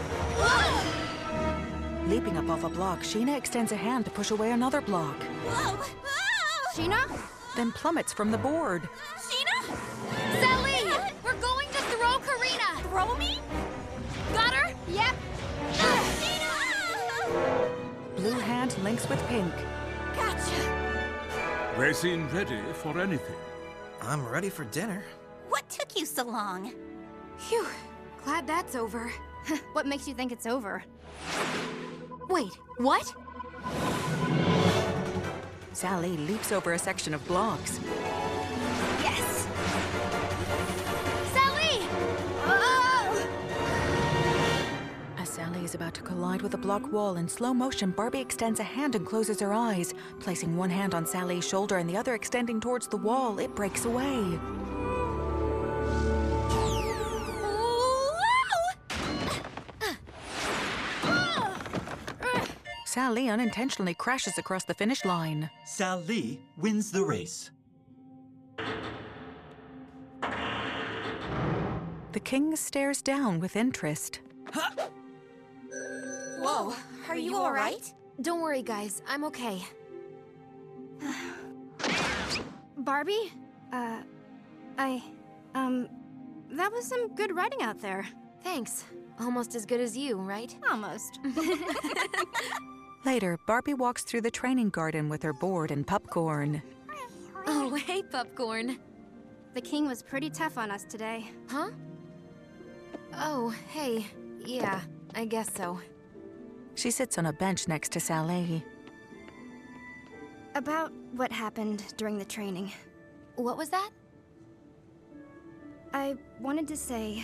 S1: Leaping up off a block, Sheena extends a hand to push away another block.
S12: Whoa! Whoa!
S15: Sheena?
S1: Then plummets from the board.
S12: Sheena?
S5: Sally! We're going to throw Karina!
S12: Throw me?
S5: Got her?
S15: Yep.
S12: Sheena!
S1: Blue hand links with pink.
S12: Gotcha.
S14: They seem ready for anything.
S13: I'm ready for dinner.
S12: What took you so long?
S5: Phew. Glad that's over.
S15: What makes you think it's over?
S5: Wait, what?
S1: Sally leaps over a section of blocks.
S12: Yes!
S5: Sally!
S12: Oh!
S1: As Sally is about to collide with a block wall in slow motion, Barbie extends a hand and closes her eyes. Placing one hand on Sally's shoulder and the other extending towards the wall, it breaks away. Sally unintentionally crashes across the finish line.
S11: Sally wins the race.
S1: The king stares down with interest.
S12: Whoa, are you all right?
S5: Don't worry, guys. I'm okay.
S15: Barbie? That was some good writing out there.
S5: Thanks. Almost as good as you, right?
S15: Almost.
S1: Later, Barbie walks through the training garden with her board and popcorn.
S5: Oh, hey, Popcorn.
S15: The king was pretty tough on us today.
S5: Huh? Oh, hey. Yeah, I guess so.
S1: She sits on a bench next to Sally.
S15: About what happened during the training.
S5: What was that?
S15: I wanted to say...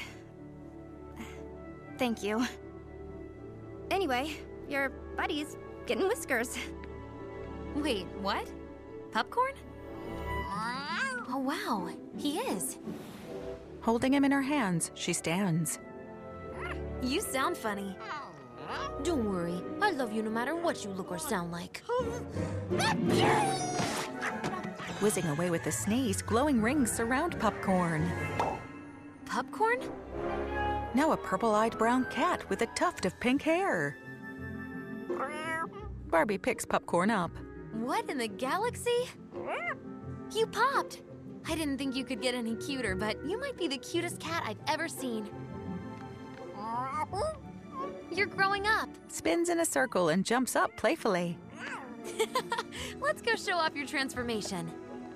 S15: thank you. Anyway, your buddy's getting whiskers.
S5: Wait, what? Popcorn? Oh, wow. He is.
S1: Holding him in her hands, she stands.
S5: You sound funny. Don't worry. I love you no matter what you look or sound like.
S1: Whizzing away with a sneeze, glowing rings surround Popcorn.
S5: Popcorn?
S1: Now a purple-eyed brown cat with a tuft of pink hair. Barbie picks Popcorn up.
S5: What in the galaxy? You popped. I didn't think you could get any cuter, but you might be the cutest cat I've ever seen. You're growing up.
S1: Spins in a circle and jumps up playfully.
S5: Let's go show off your transformation.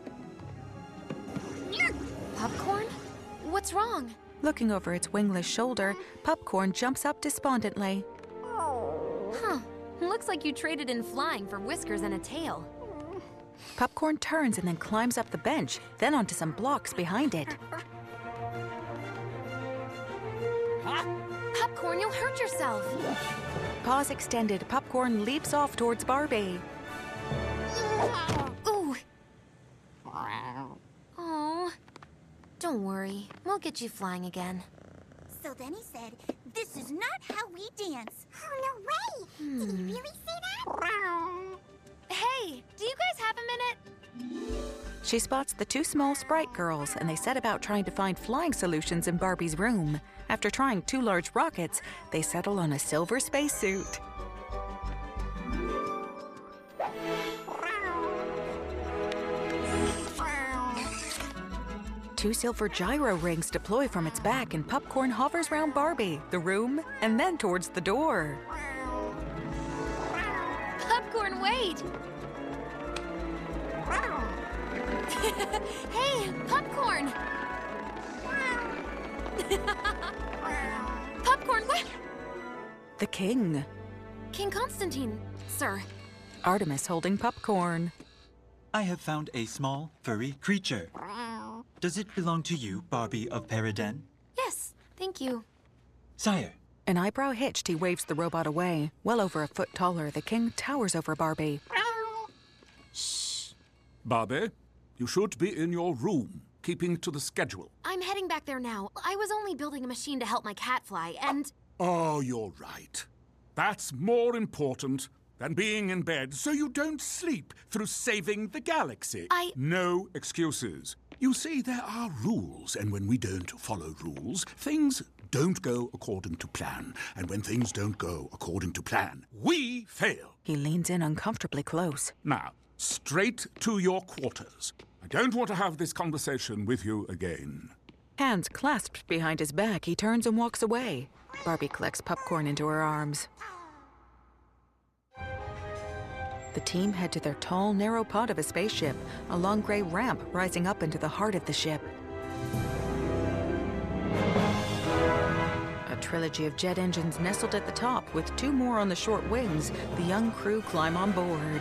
S5: Popcorn? What's wrong?
S1: Looking over its wingless shoulder, Popcorn jumps up despondently.
S5: Huh. Looks like you traded in flying for whiskers and a tail.
S1: Popcorn turns and then climbs up the bench, then onto some blocks behind it.
S5: Popcorn, you'll hurt yourself.
S1: Paws extended, Popcorn leaps off towards Barbie.
S5: Ooh. Don't worry, we'll get you flying again.
S9: So then he said, "This is not how we dance." Oh, no way! Did he really say that?
S5: Hey, do you guys have a minute?
S1: She spots the two small sprite girls, and they set about trying to find flying solutions in Barbie's room. After trying 2 large rockets, they settle on a silver spacesuit. Two silver gyro rings deploy from its back, and Popcorn hovers round Barbie, the room, and then towards the door.
S5: Popcorn, wait! Hey, Popcorn! Popcorn, what?
S1: The king.
S5: King Constantine, sir.
S1: Artemis holding Popcorn.
S11: I have found a small, furry creature. Does it belong to you, Barbie of Paraden?
S5: Yes, thank you.
S11: Sire.
S1: An eyebrow hitched, he waves the robot away. Well over a foot taller, the king towers over Barbie.
S14: Shh. Barbie, you should be in your room, keeping to the schedule.
S5: I'm heading back there now. I was only building a machine to help my cat fly, and...
S14: Oh, you're right. That's more important than being in bed so you don't sleep through saving the galaxy. No excuses. You see, there are rules, and when we don't follow rules, things don't go according to plan. And when things don't go according to plan, we fail.
S1: He leans in uncomfortably close.
S14: Now, straight to your quarters. I don't want to have this conversation with you again.
S1: Hands clasped behind his back, he turns and walks away. Barbie collects Popcorn into her arms. The team head to their tall, narrow pod of a spaceship, a long gray ramp rising up into the heart of the ship. A trilogy of jet engines nestled at the top, with 2 more on the short wings. The young crew climb on board.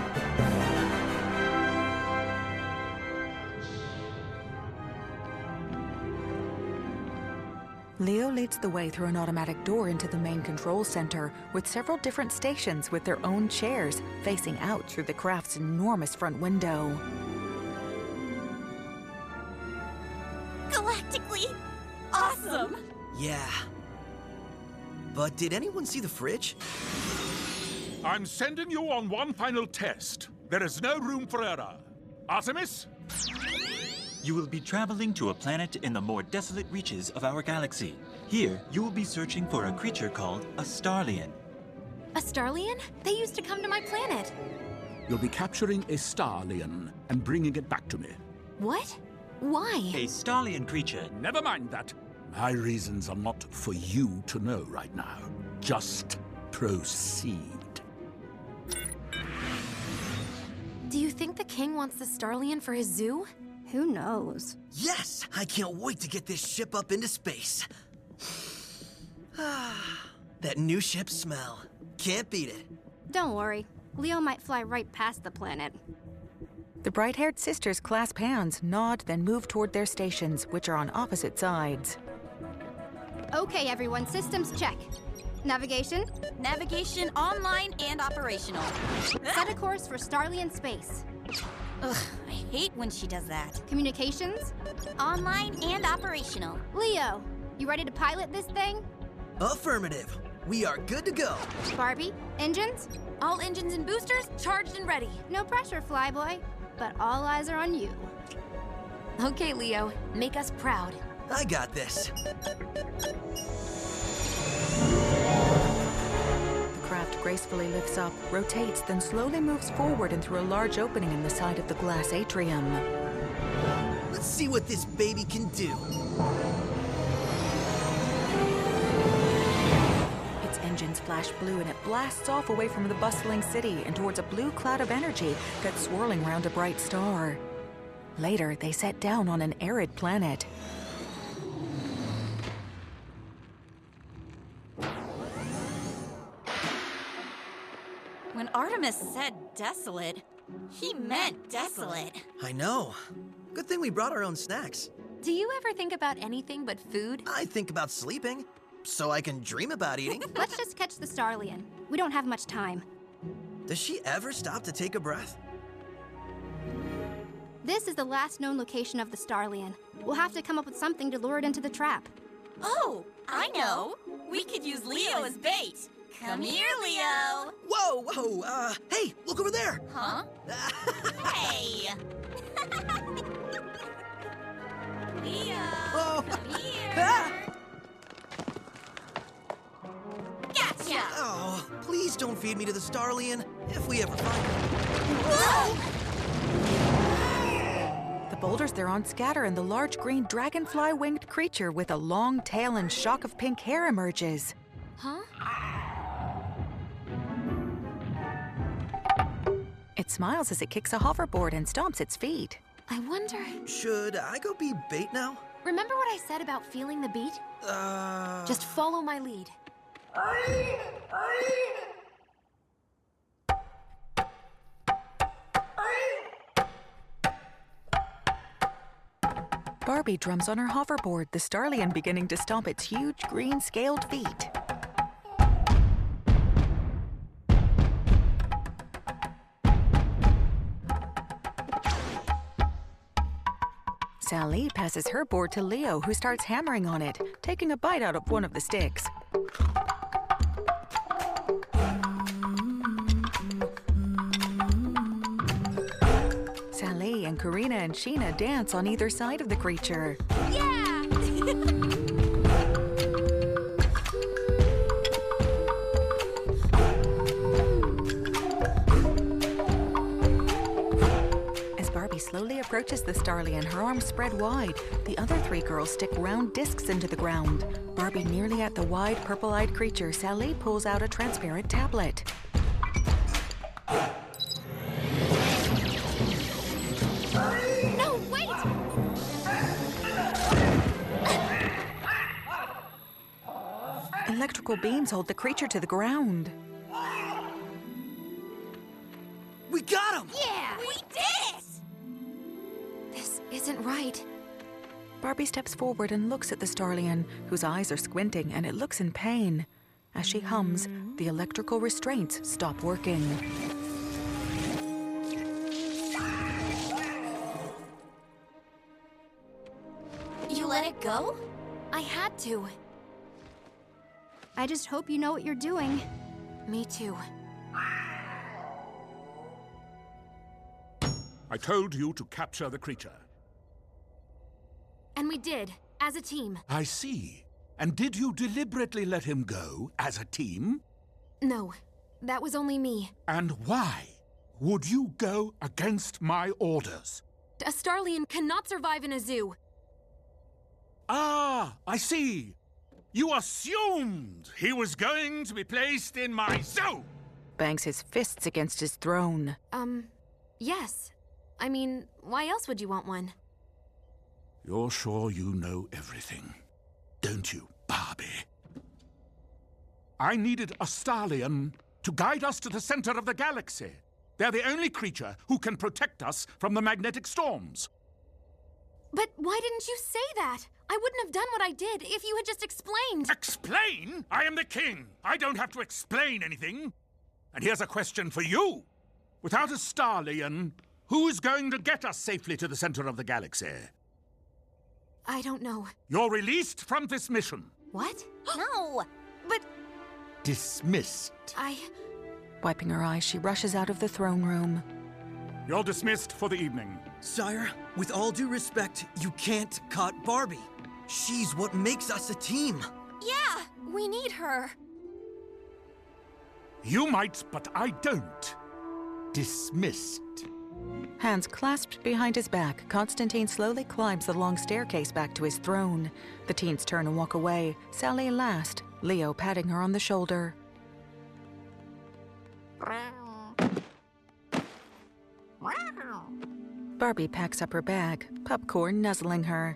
S1: Leo leads the way through an automatic door into the main control center, with several different stations with their own chairs facing out through the craft's enormous front window.
S12: Galactically awesome!
S13: Yeah. But did anyone see the fridge?
S14: I'm sending you on one final test. There is no room for error. Artemis?
S11: You will be traveling to a planet in the more desolate reaches of our galaxy. Here, you will be searching for a creature called a Starlian.
S5: A Starlian? They used to come to my planet.
S14: You'll be capturing a Starlian and bringing it back to me.
S5: What? Why?
S11: A Starlian creature.
S14: Never mind that. My reasons are not for you to know right now. Just proceed.
S5: Do you think the king wants the Starlian for his zoo?
S15: Who knows?
S13: Yes! I can't wait to get this ship up into space. That new ship smell. Can't beat it.
S15: Don't worry. Leo might fly right past the planet.
S1: The bright-haired sisters clasp hands, nod, then move toward their stations, which are on opposite sides.
S15: Okay, everyone, systems check. Navigation?
S12: Navigation online and operational.
S15: Set a course for Starlian space.
S12: Ugh, I hate when she does that.
S15: Communications?
S12: Online and operational.
S15: Leo, you ready to pilot this thing?
S13: Affirmative. We are good to go.
S15: Barbie, engines?
S5: All engines and boosters charged and ready.
S15: No pressure, Flyboy, but all eyes are on you.
S5: Okay, Leo, make us proud.
S13: I got this.
S1: The craft gracefully lifts up, rotates, then slowly moves forward and through a large opening in the side of the glass atrium.
S13: Let's see what this baby can do.
S1: Its engines flash blue and it blasts off away from the bustling city and towards a blue cloud of energy that's swirling around a bright star. Later, they set down on an arid planet.
S12: When Artemis said desolate, he meant desolate.
S13: I know. Good thing we brought our own snacks.
S5: Do you ever think about anything but food?
S13: I think about sleeping, so I can dream about eating.
S15: Let's just catch the Starlian. We don't have much time.
S13: Does she ever stop to take a breath?
S15: This is the last known location of the Starlian. We'll have to come up with something to lure it into the trap.
S12: Oh, I know. We could use Leo as bait. Come here, Leo.
S13: Whoa, whoa, hey, look over there.
S12: Huh? Hey. Leo,
S13: Oh.
S12: come here.
S13: Ah!
S12: Gotcha.
S13: Oh, please don't feed me to the Starlian if we ever find it.
S12: Whoa.
S1: The boulders they're on scatter, and the large green dragonfly-winged creature with a long tail and shock of pink hair emerges.
S5: Huh?
S1: It smiles as it kicks a hoverboard and stomps its feet.
S5: I wonder...
S13: Should I go be bait now?
S5: Remember what I said about feeling the beat? Just follow my lead.
S1: Barbie drums on her hoverboard, the Starlian beginning to stomp its huge green scaled feet. Sally passes her board to Leo, who starts hammering on it, taking a bite out of one of the sticks. Sally and Karina and Sheena dance on either side of the creature.
S5: Yeah! As Barbie slowly approaches the Starlian, her arms spread wide. The other three girls stick round discs into the ground. Barbie nearly at the wide, purple-eyed creature, Sally pulls out a transparent tablet. No, wait!
S1: Electrical beams hold the creature to the ground.
S13: We got him!
S5: Yeah!
S12: We did it!
S5: This isn't right.
S1: Barbie steps forward and looks at the Starlian, whose eyes are squinting, and it looks in pain. As she hums, the electrical restraints stop working.
S12: You let it go?
S5: I had to.
S15: I just hope you know what you're doing.
S5: Me too.
S14: I told you to capture the creature.
S5: And we did, as a team.
S14: I see. And did you deliberately let him go as a team?
S5: No, that was only me.
S14: And why would you go against my orders?
S5: A Starlian cannot survive in a zoo.
S14: Ah, I see. You assumed he was going to be placed in my zoo!
S1: Bangs his fists against his throne.
S5: Yes. I mean, why else would you want one?
S14: You're sure you know everything, don't you, Barbie? I needed a Starlian to guide us to the center of the galaxy. They're the only creature who can protect us from the magnetic storms.
S5: But why didn't you say that? I wouldn't have done what I did if you had just explained.
S14: Explain? I am the king. I don't have to explain anything. And here's a question for you. Without a Starlian, who's going to get us safely to the center of the galaxy?
S5: I don't know.
S14: You're released from this mission.
S5: What?
S12: No!
S5: But
S11: Dismissed.
S1: Wiping her eyes, she rushes out of the throne room.
S14: You're dismissed for the evening.
S13: Sire, with all due respect, you can't cut Barbie. She's what makes us a team.
S5: Yeah, we need her.
S14: You might, but I don't.
S11: Dismissed.
S1: Hands clasped behind his back, Constantine slowly climbs the long staircase back to his throne. The teens turn and walk away, Sally last, Leo patting her on the shoulder. Barbie packs up her bag, Popcorn nuzzling her.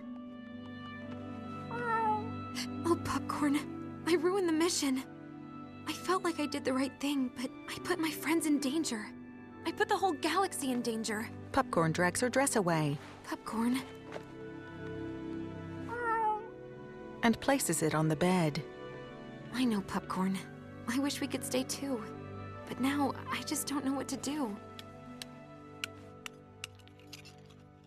S5: Oh, Popcorn, I ruined the mission. I felt like I did the right thing, but I put my friends in danger. I put the whole galaxy in danger.
S1: Popcorn drags her dress away.
S5: Popcorn.
S1: And places it on the bed.
S5: I know, Popcorn. I wish we could stay too. But now, I just don't know what to do.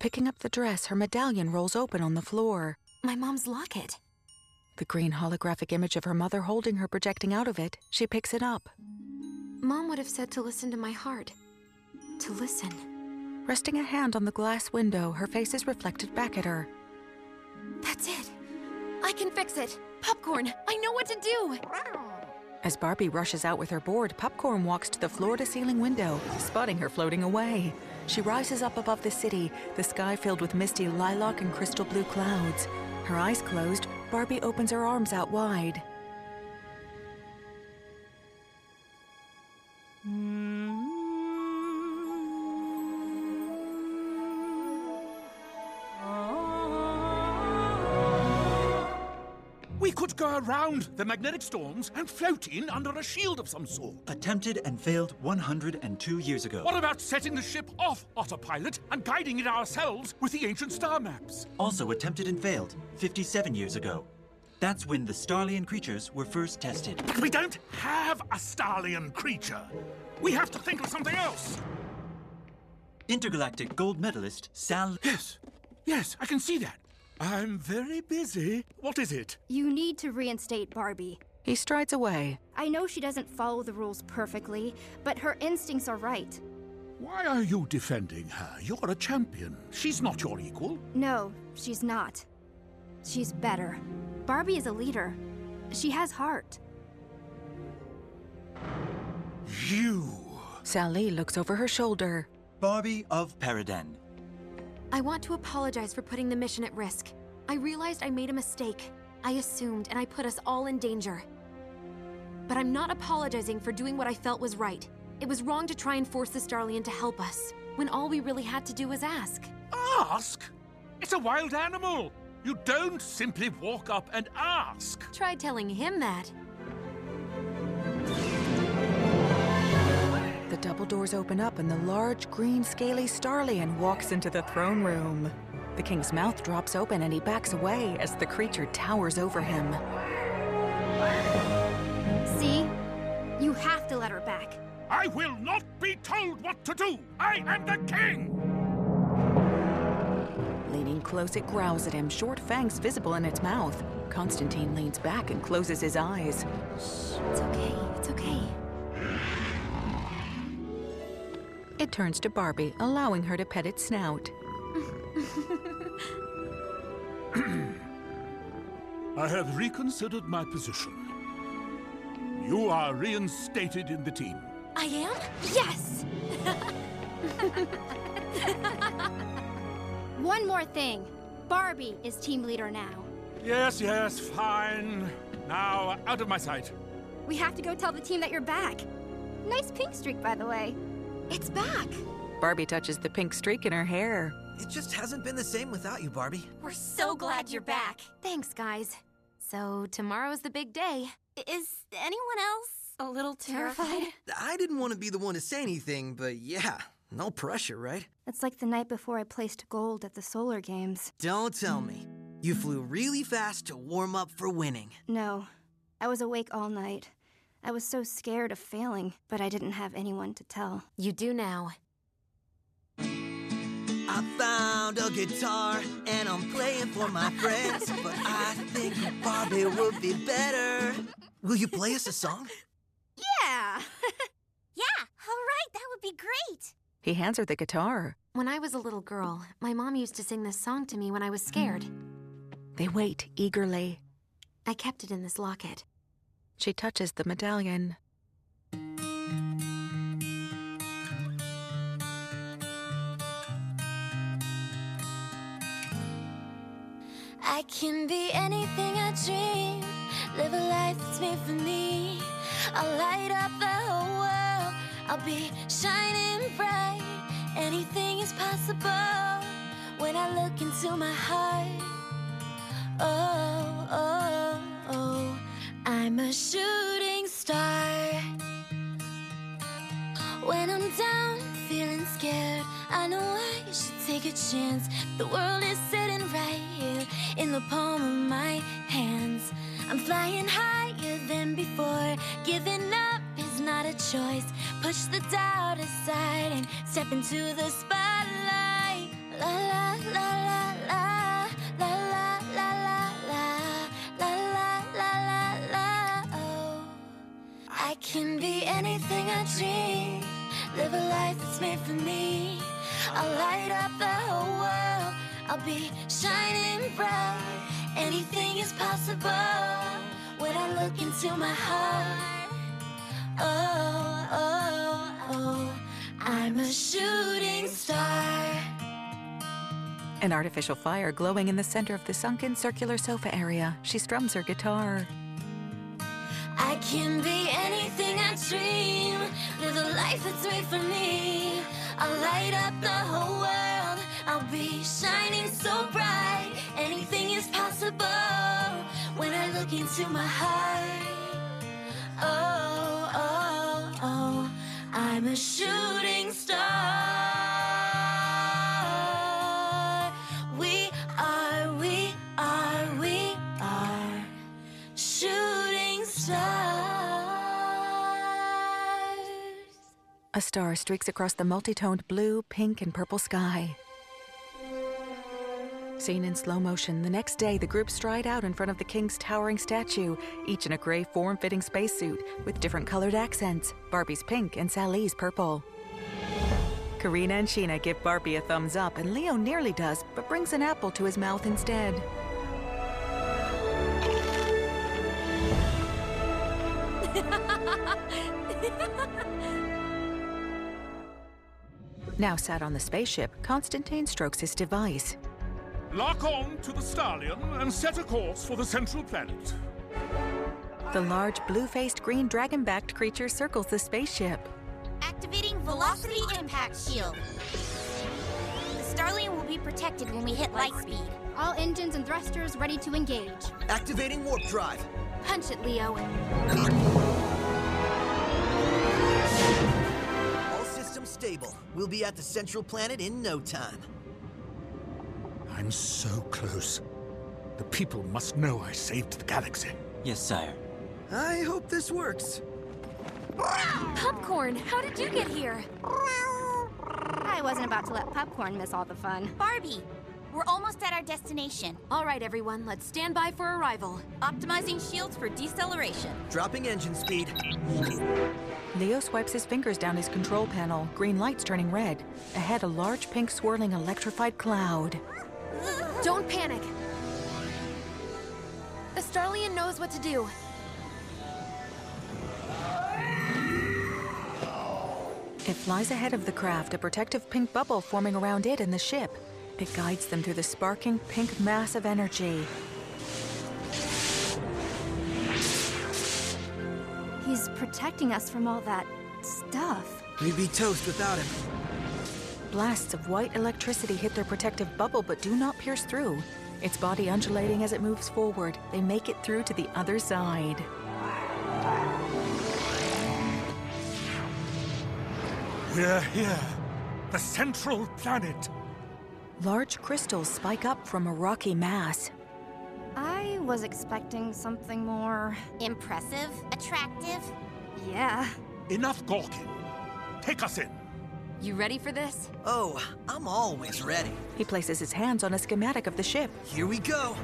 S1: Picking up the dress, her medallion rolls open on the floor.
S5: My mom's locket.
S1: The green holographic image of her mother holding her projecting out of it, she picks it up.
S5: Mom would have said to listen to my heart. To listen.
S1: Resting a hand on the glass window, her face is reflected back at her.
S5: That's it. I can fix it. Popcorn, I know what to do.
S1: As Barbie rushes out with her board, Popcorn walks to the floor-to-ceiling window, spotting her floating away. She rises up above the city, the sky filled with misty lilac and crystal blue clouds. Her eyes closed, Barbie opens her arms out wide.
S14: We could go around the magnetic storms and float in under a shield of some sort.
S11: Attempted and failed 102 years ago.
S14: What about setting the ship off autopilot and guiding it ourselves with the ancient star maps?
S11: Also attempted and failed 57 years ago. That's when the Starlian creatures were first tested.
S14: But we don't have a Starlian creature. We have to think of something else.
S11: Intergalactic gold medalist Sal...
S14: Yes, I can see that. I'm very busy. What is it?
S15: You need to reinstate Barbie.
S1: He strides away.
S15: I know she doesn't follow the rules perfectly, but her instincts are right.
S14: Why are you defending her? You're a champion. She's not your equal.
S15: No, she's not. She's better. Barbie is a leader. She has heart.
S14: You...
S1: Sally looks over her shoulder.
S11: Barbie of Paraden.
S5: I want to apologize for putting the mission at risk. I realized I made a mistake. I assumed, and I put us all in danger. But I'm not apologizing for doing what I felt was right. It was wrong to try and force the Starlian to help us, when all we really had to do was ask.
S14: Ask? It's a wild animal. You don't simply walk up and ask.
S5: Try telling him that.
S1: The double doors open up and the large, green, scaly Starlian walks into the throne room. The king's mouth drops open and he backs away as the creature towers over him.
S15: See? You have to let her back.
S14: I will not be told what to do! I am the king!
S1: Leaning close, it growls at him, short fangs visible in its mouth. Constantine leans back and closes his eyes.
S5: Shh, it's okay, it's okay.
S1: It turns to Barbie, allowing her to pet its snout.
S14: I have reconsidered my position. You are reinstated in the team.
S5: I am? Yes!
S15: One more thing. Barbie is team leader now.
S14: Yes, fine. Now, out of my sight.
S15: We have to go tell the team that you're back. Nice pink streak, by the way.
S5: It's back!
S1: Barbie touches the pink streak in her hair.
S13: It just hasn't been the same without you, Barbie.
S5: We're so glad you're back. Thanks, guys. So, tomorrow's the big day.
S12: Is anyone else a little terrified?
S13: I didn't want to be the one to say anything, but yeah, no pressure, right?
S15: It's like the night before I placed gold at the Solar Games.
S13: Don't tell me. You flew really fast to warm up for winning.
S15: No, I was awake all night. I was so scared of failing, but I didn't have anyone to tell.
S5: You do now.
S13: I found a guitar and I'm playing for my friends, but I think Barbie would be better. Will you play us a song?
S12: Yeah! Yeah, all right, that would be great.
S1: He hands her the guitar.
S5: When I was a little girl, my mom used to sing this song to me when I was scared.
S1: They wait eagerly.
S5: I kept it in this locket.
S1: She touches the medallion.
S3: I can be anything I dream. Live a life that's made for me. I'll light up the whole world. I'll be shining bright. Anything is possible when I look into my heart. Oh, oh, oh, I'm a shooting star. When I'm down, feeling scared, I know I should take a chance. The world is sitting right here in the palm of my hands. I'm flying higher than before. Giving up is not a choice. Push the doubt aside and step into the spotlight. La la anything I dream. Live a life that's made for me. I'll light up the whole world. I'll be shining bright. Anything is possible when I look into my heart. Oh, oh, oh, I'm a shooting star.
S1: An artificial fire glowing in the center of the sunken circular sofa area. She strums her guitar.
S3: I can be anything I dream. Live a life that's made for me. I'll light up the whole world. I'll be shining so bright. Anything is possible when I look into my heart. Oh, oh, oh, I'm a shooting star. We are shooting stars.
S1: A star streaks across the multi-toned blue, pink, and purple sky. Seen in slow motion, the next day the group stride out in front of the king's towering statue, each in a gray form-fitting spacesuit with different colored accents, Barbie's pink and Sally's purple. Karina and Sheena give Barbie a thumbs up, and Leo nearly does, but brings an apple to his mouth instead. Now sat on the spaceship, Constantine strokes his device.
S14: Lock on to the Stallion and set a course for the central planet.
S1: The large, blue-faced, green dragon-backed creature circles the spaceship.
S9: Activating Velocity Impact Shield. The Starling will be protected when we hit light speed.
S15: All engines and thrusters ready to engage.
S13: Activating Warp Drive.
S5: Punch it, Leo.
S13: All systems stable. We'll be at the central planet in no time.
S14: I'm so close. The people must know I saved the galaxy.
S11: Yes, sire.
S13: I hope this works.
S5: Popcorn, how did you get here?
S15: I wasn't about to let Popcorn miss all the fun.
S9: Barbie, we're almost at our destination.
S5: All right, everyone, let's stand by for arrival.
S12: Optimizing shields for deceleration.
S13: Dropping engine speed.
S1: Leo swipes his fingers down his control panel, green lights turning red. Ahead, a large pink swirling electrified cloud.
S5: Don't panic. The Starlian knows what to do.
S1: It flies ahead of the craft, a protective pink bubble forming around it and the ship. It guides them through the sparking pink mass of energy.
S15: He's protecting us from all that stuff.
S13: We'd be toast without him.
S1: Blasts of white electricity hit their protective bubble but do not pierce through. Its body undulating as it moves forward, they make it through to the other side.
S14: We're here. The central planet.
S1: Large crystals spike up from a rocky mass.
S15: I was expecting something more...
S9: Impressive? Attractive?
S15: Yeah.
S14: Enough gawking. Take us in.
S5: You ready for this?
S13: Oh, I'm always ready.
S1: He places his hands on a schematic of the ship.
S13: Here we go.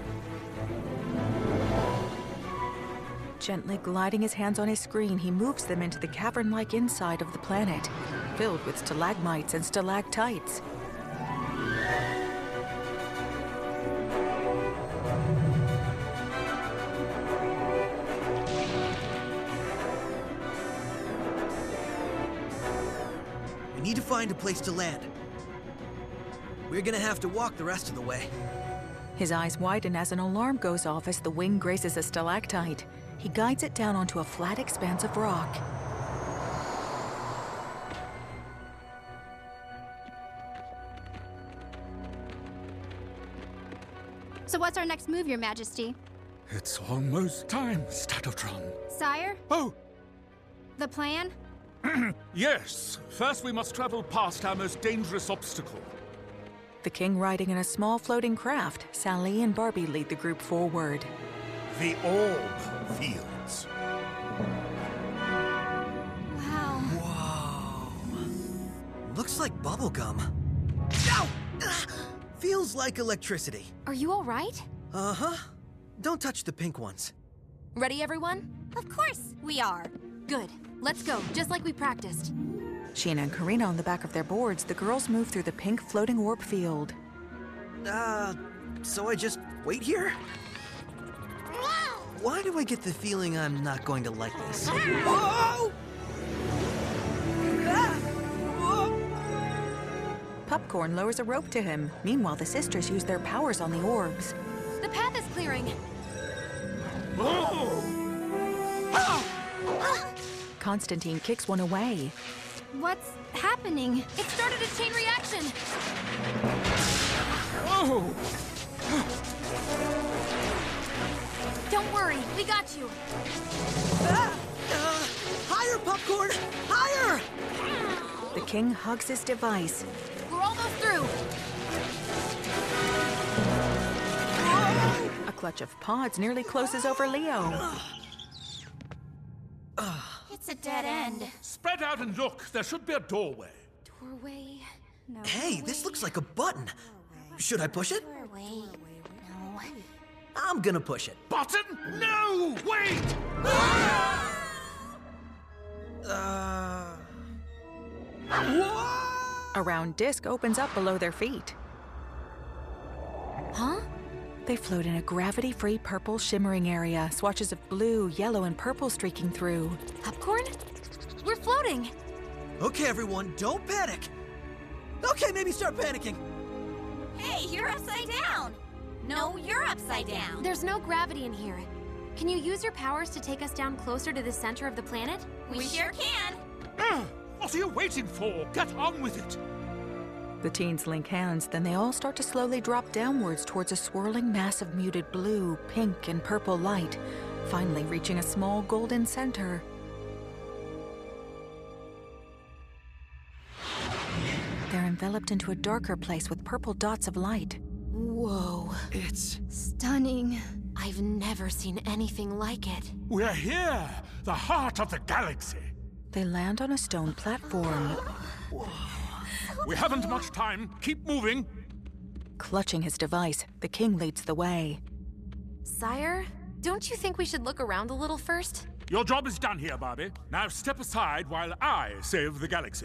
S1: Gently gliding his hands on his screen, he moves them into the cavern-like inside of the planet, filled with stalagmites and stalactites.
S13: We need to find a place to land. We're gonna have to walk the rest of the way.
S1: His eyes widen as an alarm goes off as the wing grazes a stalactite. He guides it down onto a flat expanse of rock.
S15: So what's our next move, Your Majesty?
S14: It's almost time, Statotron.
S15: Sire?
S14: Oh!
S15: The plan?
S14: Yes. First we must travel past our most dangerous obstacle.
S1: The king riding in a small floating craft, Sally and Barbie lead the group forward.
S14: The orb fields.
S15: Wow.
S13: Whoa. Looks like bubblegum. Ow! Feels like electricity.
S5: Are you all right?
S13: Uh-huh. Don't touch the pink ones.
S5: Ready, everyone?
S12: Of course we are.
S5: Good. Let's go, just like we practiced.
S1: Sheena and Karina on the back of their boards, the girls move through the pink floating orb field.
S13: So I just wait here? Why do I get the feeling I'm not going to like this? Whoa!
S1: Popcorn lowers a rope to him. Meanwhile, the sisters use their powers on the orbs.
S5: The path is clearing.
S1: Constantine kicks one away.
S15: What's happening?
S5: It started a chain reaction.
S14: Oh!
S5: Don't worry, we got you.
S13: Higher, Popcorn! Higher!
S1: The king hugs his device.
S5: We're almost through.
S1: A clutch of pods nearly closes over Leo.
S12: It's a dead end.
S14: Spread out and look. There should be a doorway.
S5: Doorway?
S12: No.
S13: Hey, this looks like a button. Should I push it?
S12: Doorway. No.
S13: I'm gonna push it.
S14: Button? No! Wait!
S1: A round disc opens up below their feet.
S5: Huh?
S1: They float in a gravity-free purple shimmering area, swatches of blue, yellow, and purple streaking through.
S5: Popcorn? We're floating.
S13: Okay, everyone, don't panic. Okay, maybe start panicking.
S12: Hey, you're upside down. No, you're upside down.
S5: There's no gravity in here. Can you use your powers to take us down closer to the center of the planet?
S12: We sure can.
S14: What are you waiting for? Get on with it.
S1: The teens link hands, then they all start to slowly drop downwards towards a swirling mass of muted blue, pink, and purple light, finally reaching a small golden center. They're enveloped into a darker place with purple dots of light.
S5: Whoa.
S13: It's
S15: stunning.
S5: I've never seen anything like it.
S14: We're here, the heart of the galaxy.
S1: They land on a stone platform.
S14: We haven't much time. Keep moving.
S1: Clutching his device, the king leads the way.
S5: Sire, don't you think we should look around a little first?
S14: Your job is done here, Barbie. Now step aside while I save the galaxy.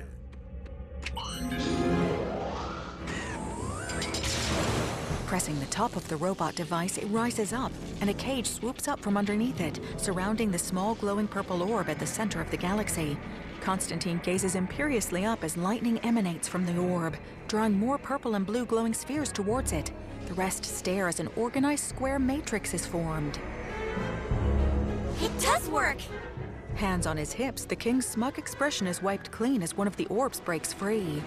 S1: Pressing the top of the robot device, it rises up, and a cage swoops up from underneath it, surrounding the small glowing purple orb at the center of the galaxy. Constantine gazes imperiously up as lightning emanates from the orb, drawing more purple and blue glowing spheres towards it. The rest stare as an organized square matrix is formed.
S12: It does work!
S1: Hands on his hips, the king's smug expression is wiped clean as one of the orbs breaks free.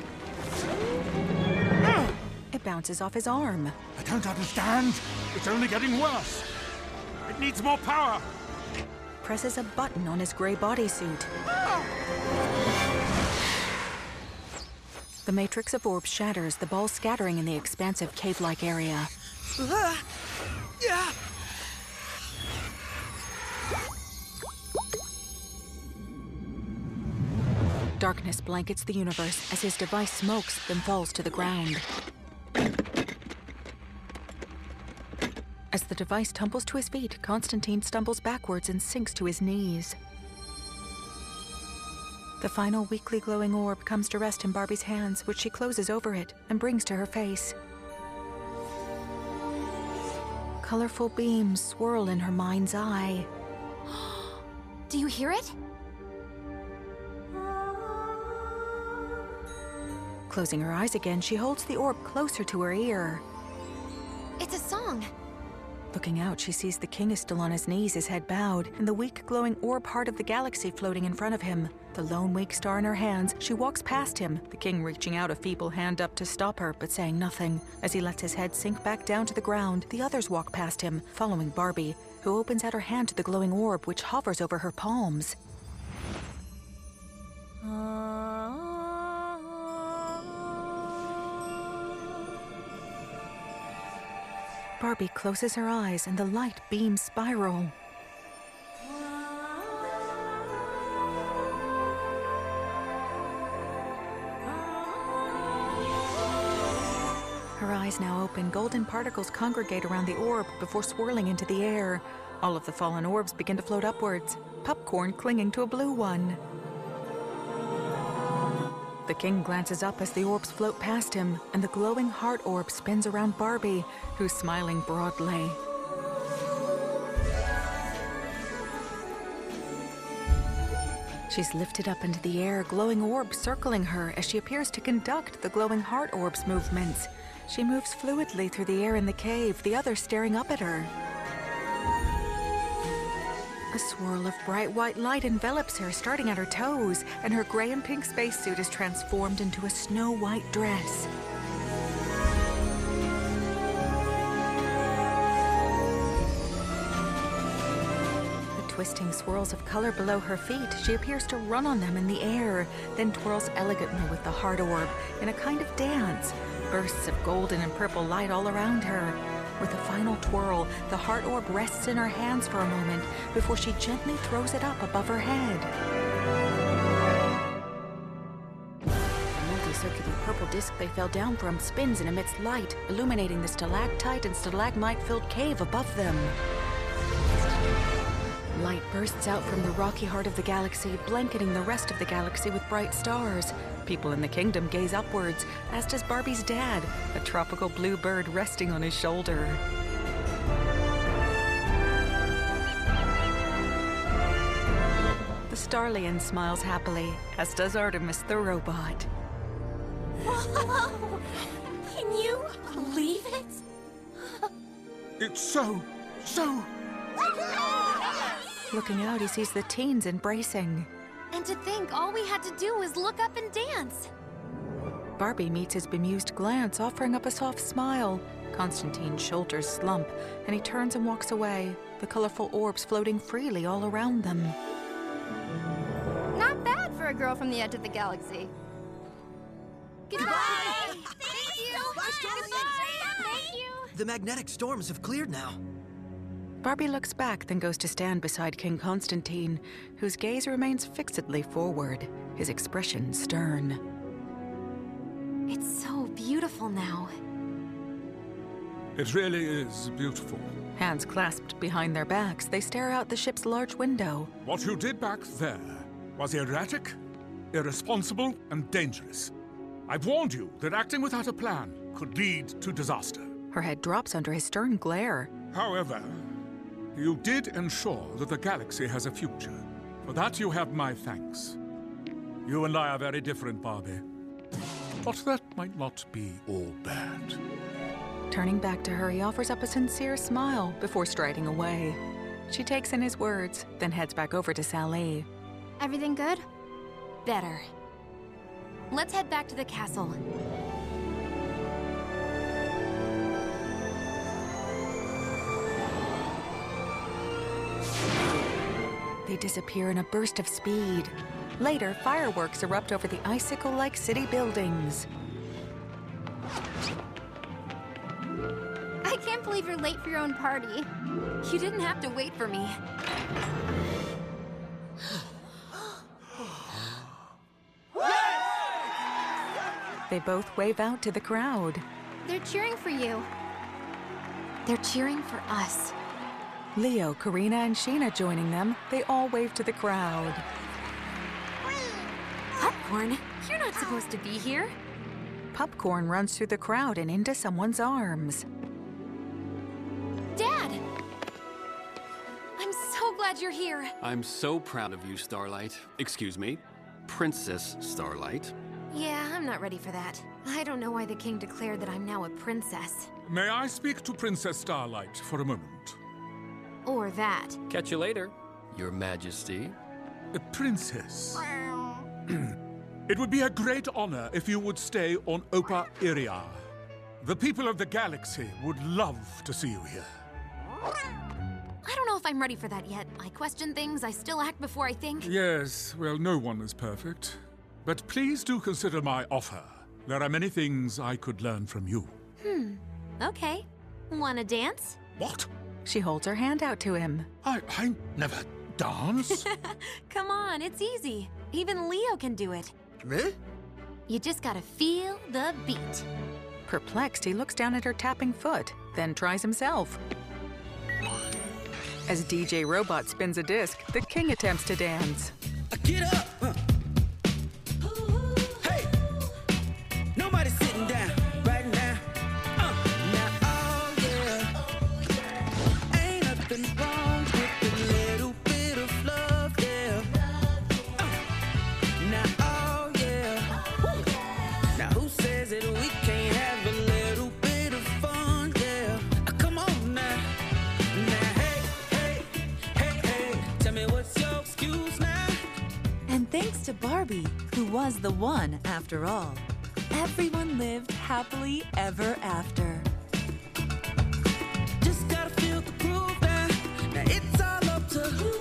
S1: It bounces off his arm.
S14: I don't understand. It's only getting worse. It needs more power.
S1: Presses a button on his gray bodysuit. The matrix of orbs shatters, the ball scattering in the expansive cave-like area.
S13: Yeah.
S1: Darkness blankets the universe as his device smokes, then falls to the ground. As the device tumbles to his feet, Constantine stumbles backwards and sinks to his knees. The final weakly glowing orb comes to rest in Barbie's hands, which she closes over it and brings to her face. Colorful beams swirl in her mind's eye.
S5: Do you hear it?
S1: Closing her eyes again, she holds the orb closer to her ear.
S5: It's a song.
S1: Looking out, she sees the king is still on his knees, his head bowed, and the weak glowing orb heart of the galaxy floating in front of him. The lone weak star in her hands, she walks past him, the king reaching out a feeble hand up to stop her, but saying nothing. As he lets his head sink back down to the ground, the others walk past him, following Barbie, who opens out her hand to the glowing orb, which hovers over her palms. Barbie closes her eyes and the light beams spiral. Her eyes now open, golden particles congregate around the orb before swirling into the air. All of the fallen orbs begin to float upwards, Popcorn clinging to a blue one. The king glances up as the orbs float past him, and the glowing heart orb spins around Barbie, who's smiling broadly. She's lifted up into the air, glowing orbs circling her as she appears to conduct the glowing heart orb's movements. She moves fluidly through the air in the cave, the others staring up at her. A swirl of bright white light envelops her, starting at her toes, and her gray and pink spacesuit is transformed into a snow-white dress. Twisting swirls of color below her feet, she appears to run on them in the air, then twirls elegantly with the heart orb in a kind of dance. Bursts of golden and purple light all around her. With a final twirl, the heart orb rests in her hands for a moment before she gently throws it up above her head. The multi-circular purple disc they fell down from spins and emits light, illuminating the stalactite and stalagmite-filled cave above them. Light bursts out from the rocky heart of the galaxy, blanketing the rest of the galaxy with bright stars. People in the kingdom gaze upwards, as does Barbie's dad, a tropical blue bird resting on his shoulder. The Starlian smiles happily, as does Artemis the robot.
S12: Whoa! Can you believe it?
S14: It's so...
S1: Looking out, he sees the teens embracing.
S5: And to think all we had to do was look up and dance.
S1: Barbie meets his bemused glance, offering up a soft smile. Constantine's shoulders slump, and he turns and walks away, the colorful orbs floating freely all around them.
S15: Not bad for a girl from the edge of the galaxy.
S12: Goodbye! Thank you! Thank you!
S13: The magnetic storms have cleared now.
S1: Barbie looks back, then goes to stand beside King Constantine, whose gaze remains fixedly forward, his expression stern.
S5: It's so beautiful now.
S14: It really is beautiful.
S1: Hands clasped behind their backs, they stare out the ship's large window.
S14: What you did back there was erratic, irresponsible, and dangerous. I've warned you that acting without a plan could lead to disaster.
S1: Her head drops under his stern glare.
S14: However, you did ensure that the galaxy has a future. For that you have my thanks. You and I are very different, Barbie. But that might not be all bad.
S1: Turning back to her, he offers up a sincere smile before striding away. She takes in his words, then heads back over to Sally.
S15: Everything good?
S5: Better. Let's head back to the castle.
S1: They disappear in a burst of speed. Later, fireworks erupt over the icicle-like city buildings.
S15: I can't believe you're late for your own party.
S5: You didn't have to wait for me.
S1: They both wave out to the crowd.
S15: They're cheering for you.
S5: They're cheering for us.
S1: Leo, Karina, and Sheena joining them, they all wave to the crowd.
S5: Popcorn, you're not supposed to be here.
S1: Popcorn runs through the crowd and into someone's arms.
S5: Dad! I'm so glad you're here.
S4: I'm so proud of you, Starlight. Excuse me, Princess Starlight.
S5: Yeah, I'm not ready for that. I don't know why the king declared that I'm now a princess.
S14: May I speak to Princess Starlight for a moment?
S5: Or that.
S4: Catch you later, Your Majesty.
S14: Princess. It would be a great honor if you would stay on Opa Iria. The people of the galaxy would love to see you here.
S5: I don't know if I'm ready for that yet. I question things, I still act before I think.
S14: Yes, well, no one is perfect. But please do consider my offer. There are many things I could learn from you.
S5: Okay. Wanna dance?
S14: What?
S1: She holds her hand out to him.
S14: I never dance.
S5: Come on, it's easy. Even Leo can do it.
S13: Really?
S5: You just gotta feel the beat.
S1: Perplexed, he looks down at her tapping foot, then tries himself. As DJ Robot spins a disc, the king attempts to dance.
S16: Get up! Hey! Nobody's sitting down right now. Now, oh yeah. Ain't nothing wrong with a little bit of love there. Now, oh yeah. Now, who says that we can't have a little bit of fun? Yeah. Come on now. Now, hey. Tell me what's your excuse now?
S2: And thanks to Barbie, who was the one after all, everyone lived happily ever after.
S16: Just gotta feel the groove now. Now it's all up to who.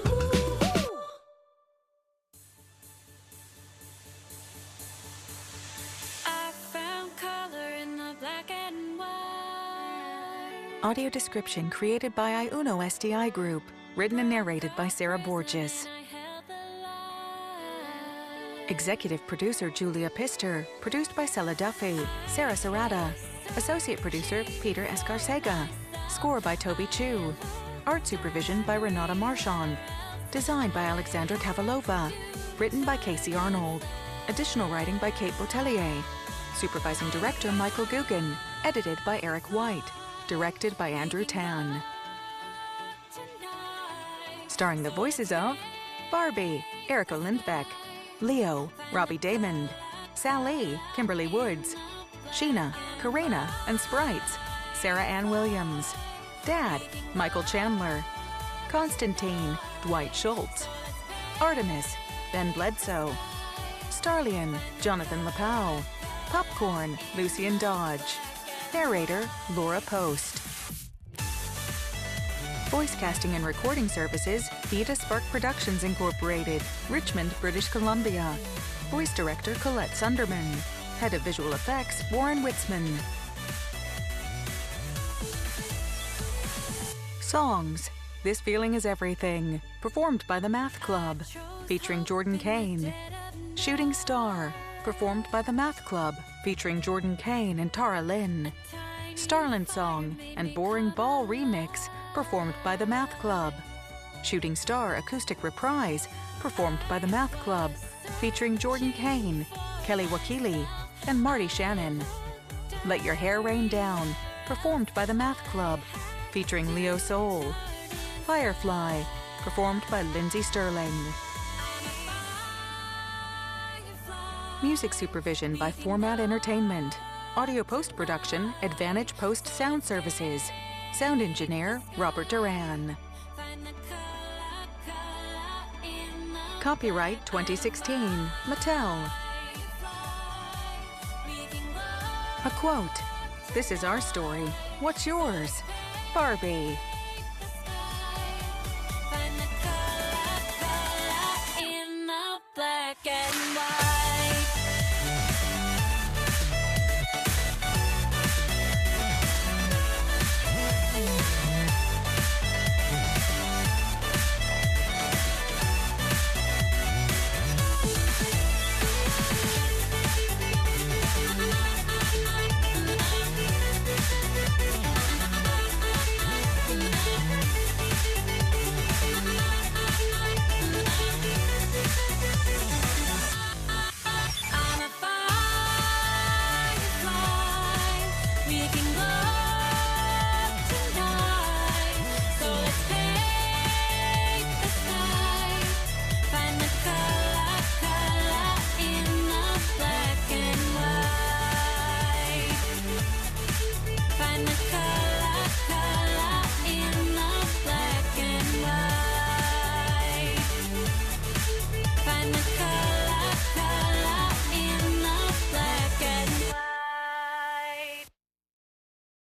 S3: I found color in the black and white.
S1: Audio description created by Iuno SDI Group. Written and narrated by Sarah Borges. Executive producer Julia Pister. Produced by Sela Duffy, Sarah Serrata. Associate producer Peter Escarcega. Score by Toby Chu. Art supervision by Renata Marchand. Design by Alexandra Kavalova. Written by Casey Arnold. Additional writing by Kate Botelier. Supervising director Michael Guggen. Edited by Eric White. Directed by Andrew Tan. Starring the voices of Barbie, Erica Lindbeck, Leo, Robbie Damon, Sally, Kimberly Woods, Sheena, Karina, and Sprites, Sarah Ann Williams, Dad, Michael Chandler, Constantine, Dwight Schultz, Artemis, Ben Bledsoe, Starlian, Jonathan Lapau, Popcorn, Lucian Dodge, Narrator, Laura Post. Voice casting and recording services, Vita Spark Productions Incorporated, Richmond, British Columbia. Voice director, Colette Sunderman. Head of visual effects, Warren Witzman. Songs, This Feeling Is Everything, performed by the Math Club, featuring Jordan Kane. Shooting Star, performed by the Math Club, featuring Jordan Kane and Tara Lynn. Starland Song and Boring Ball Remix, performed by the Math Club. Shooting Star Acoustic Reprise, performed by the Math Club, featuring Jordan Kane, Kelly Wakili, and Marty Shannon. Let Your Hair Rain Down, performed by the Math Club, featuring Leo Soul. Firefly, performed by Lindsay Sterling. Music supervision by Format Entertainment. Audio post-production, Advantage Post Sound Services. Sound engineer, Robert Duran. Copyright 2016, Mattel. A quote. This is our story. What's yours? Barbie.